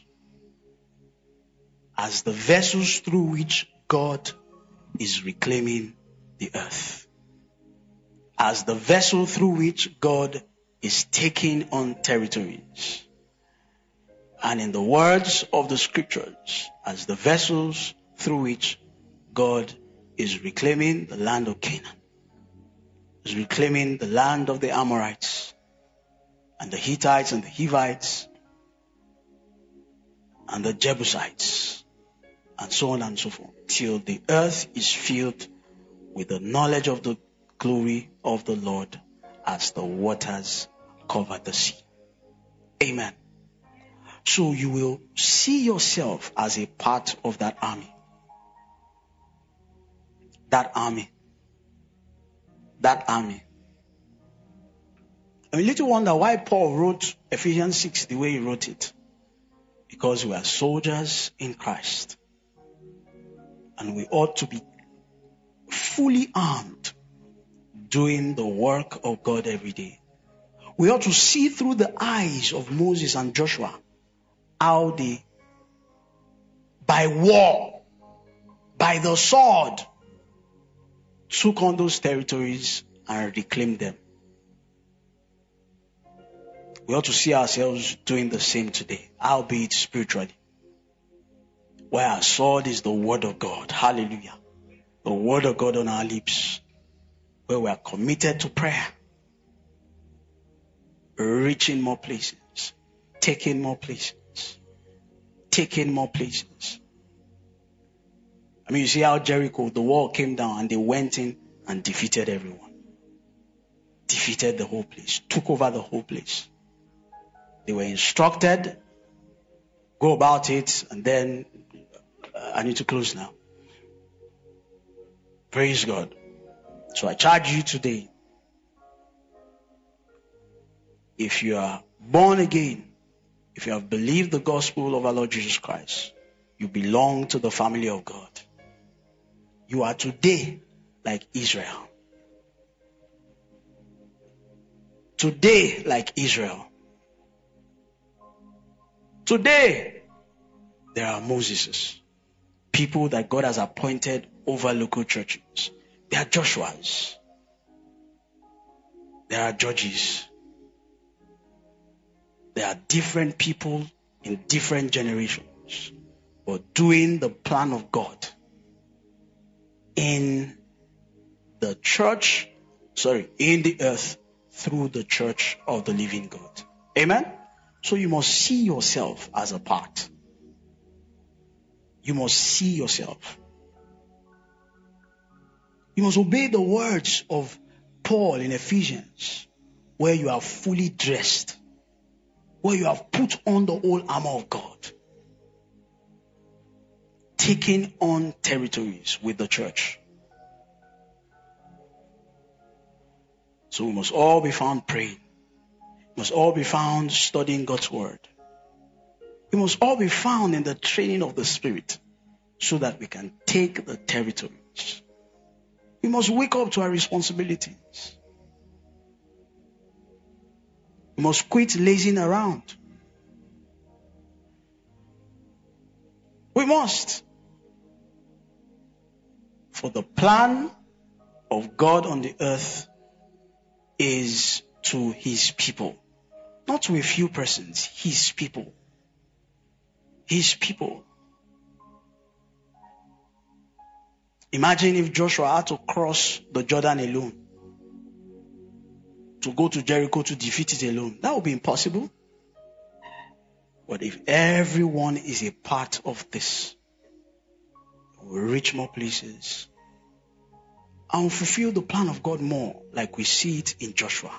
A: as the vessels through which God is reclaiming the earth. As the vessel through which God is taking on territories. And in the words of the scriptures, as the vessels through which God is reclaiming the land of Canaan. Is reclaiming the land of the Amorites and the Hittites and the Hivites and the Jebusites and so on and so forth, till the earth is filled with the knowledge of the glory of the Lord as the waters cover the sea. Amen. So you will see yourself as a part of that army. That army. That army. I mean, little wonder why Paul wrote Ephesians six the way he wrote it. Because we are soldiers in Christ. And we ought to be fully armed doing the work of God every day. We ought to see through the eyes of Moses and Joshua how they, by war, by the sword, took on those territories and reclaimed them. We ought to see ourselves doing the same today, albeit spiritually. Where our sword is the word of God. Hallelujah. The word of God on our lips. Where we are committed to prayer. Reaching more places. Taking more places. Taking more places. I mean, you see how Jericho, the wall came down and they went in and defeated everyone. Defeated the whole place. Took over the whole place. They were instructed, go about it, and then uh, I need to close now. Praise God. So I charge you today, if you are born again, if you have believed the gospel of our Lord Jesus Christ, you belong to the family of God. You are today like Israel. Today like Israel. Today, there are Moseses, people that God has appointed over local churches. There are Joshuas. There are Judges. There are different people in different generations, but doing the plan of God in the church, sorry, in the earth through the church of the living God. Amen? So you must see yourself as a part. You must see yourself. You must obey the words of Paul in Ephesians, where you are fully dressed, where you have put on the whole armor of God, taking on territories with the church. So we must all be found praying. We must all be found studying God's word. We must all be found in the training of the Spirit so that we can take the territories. We must wake up to our responsibilities. We must quit lazing around. We must. For the plan of God on the earth is to his people. Not to a few persons, his people. His people. Imagine if Joshua had to cross the Jordan alone, to go to Jericho to defeat it alone. That would be impossible. But if everyone is a part of this, we'll reach more places and we'll fulfill the plan of God more, like we see it in Joshua,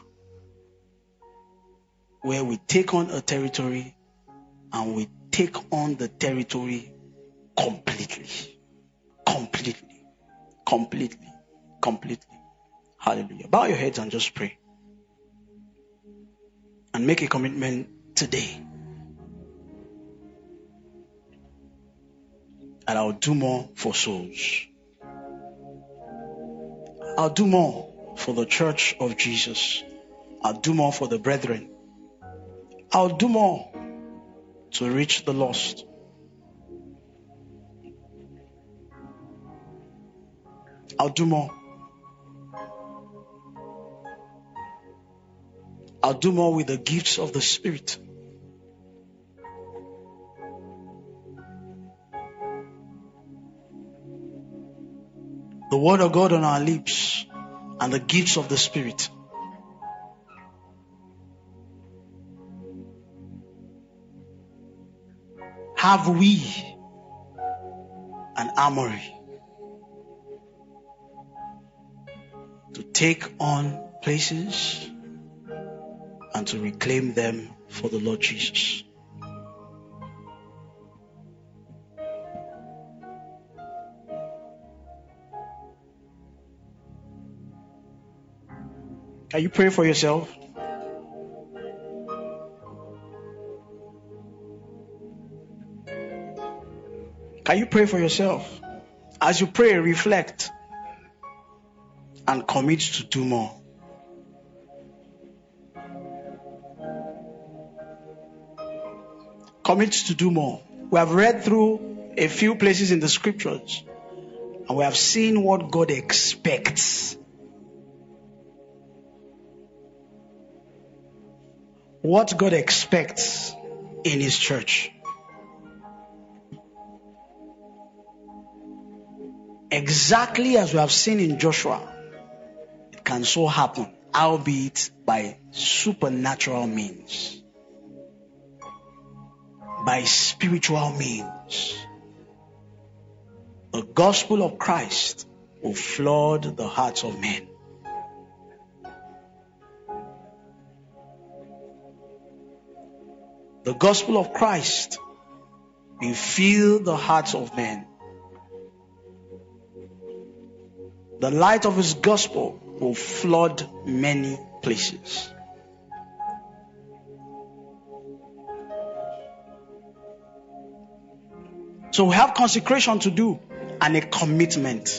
A: where we take on a territory and we take on the territory completely. Completely. Completely. Completely. Hallelujah. Bow your heads and just pray. And make a commitment today that I'll do more for souls. I'll do more for the church of Jesus. I'll do more for the brethren. I'll do more to reach the lost. I'll do more. I'll do more with the gifts of the Spirit. The word of God on our lips and the gifts of the Spirit. Have we an armory to take on places and to reclaim them for the Lord Jesus? Can you pray for yourself? Can you pray for yourself? As you pray, reflect and commit to do more. Commit to do more. We have read through a few places in the scriptures and we have seen what God expects. What God expects in his church. Exactly as we have seen in Joshua, it can so happen, albeit by supernatural means, by spiritual means. The gospel of Christ will flood the hearts of men. The gospel of Christ will fill the hearts of men. The light of his gospel will flood many places. So we have consecration to do and a commitment.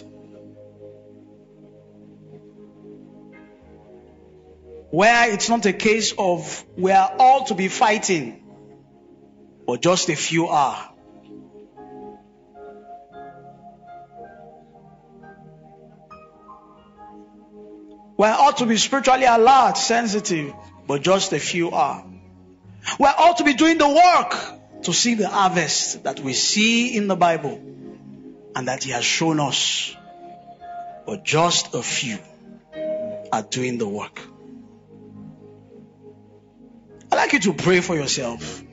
A: Where it's not a case of we are all to be fighting, but just a few are. We are all to be spiritually alert, sensitive, but just a few are. We are all to be doing the work to see the harvest that we see in the Bible and that he has shown us, but just a few are doing the work. I'd like you to pray for yourself.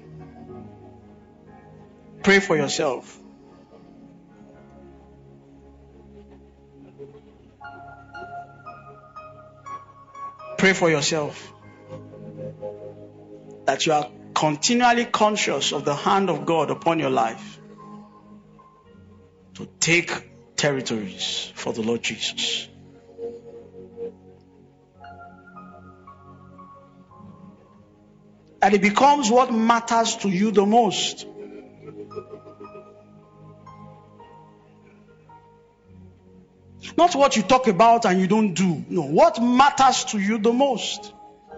A: Pray for yourself. Pray for yourself. That you are continually conscious of the hand of God upon your life to take territories for the Lord Jesus. And it becomes what matters to you the most. Not what you talk about and you don't do. No, what matters to you the most.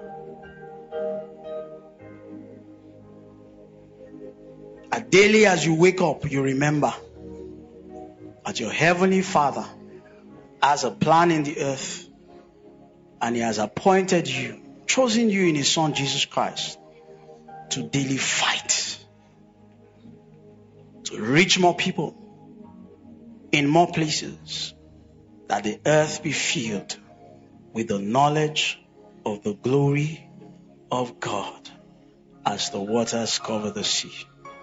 A: And daily as you wake up, you remember that your Heavenly Father has a plan in the earth and He has appointed you, chosen you in His Son Jesus Christ to daily fight, to reach more people in more places, that the earth be filled with the knowledge of the glory of God as the waters cover the sea.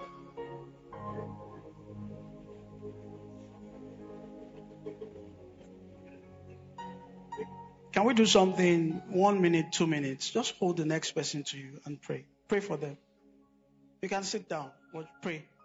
A: Can we do something? One minute, two minutes. Just hold the next person to you and pray. Pray for them. You can sit down, but pray.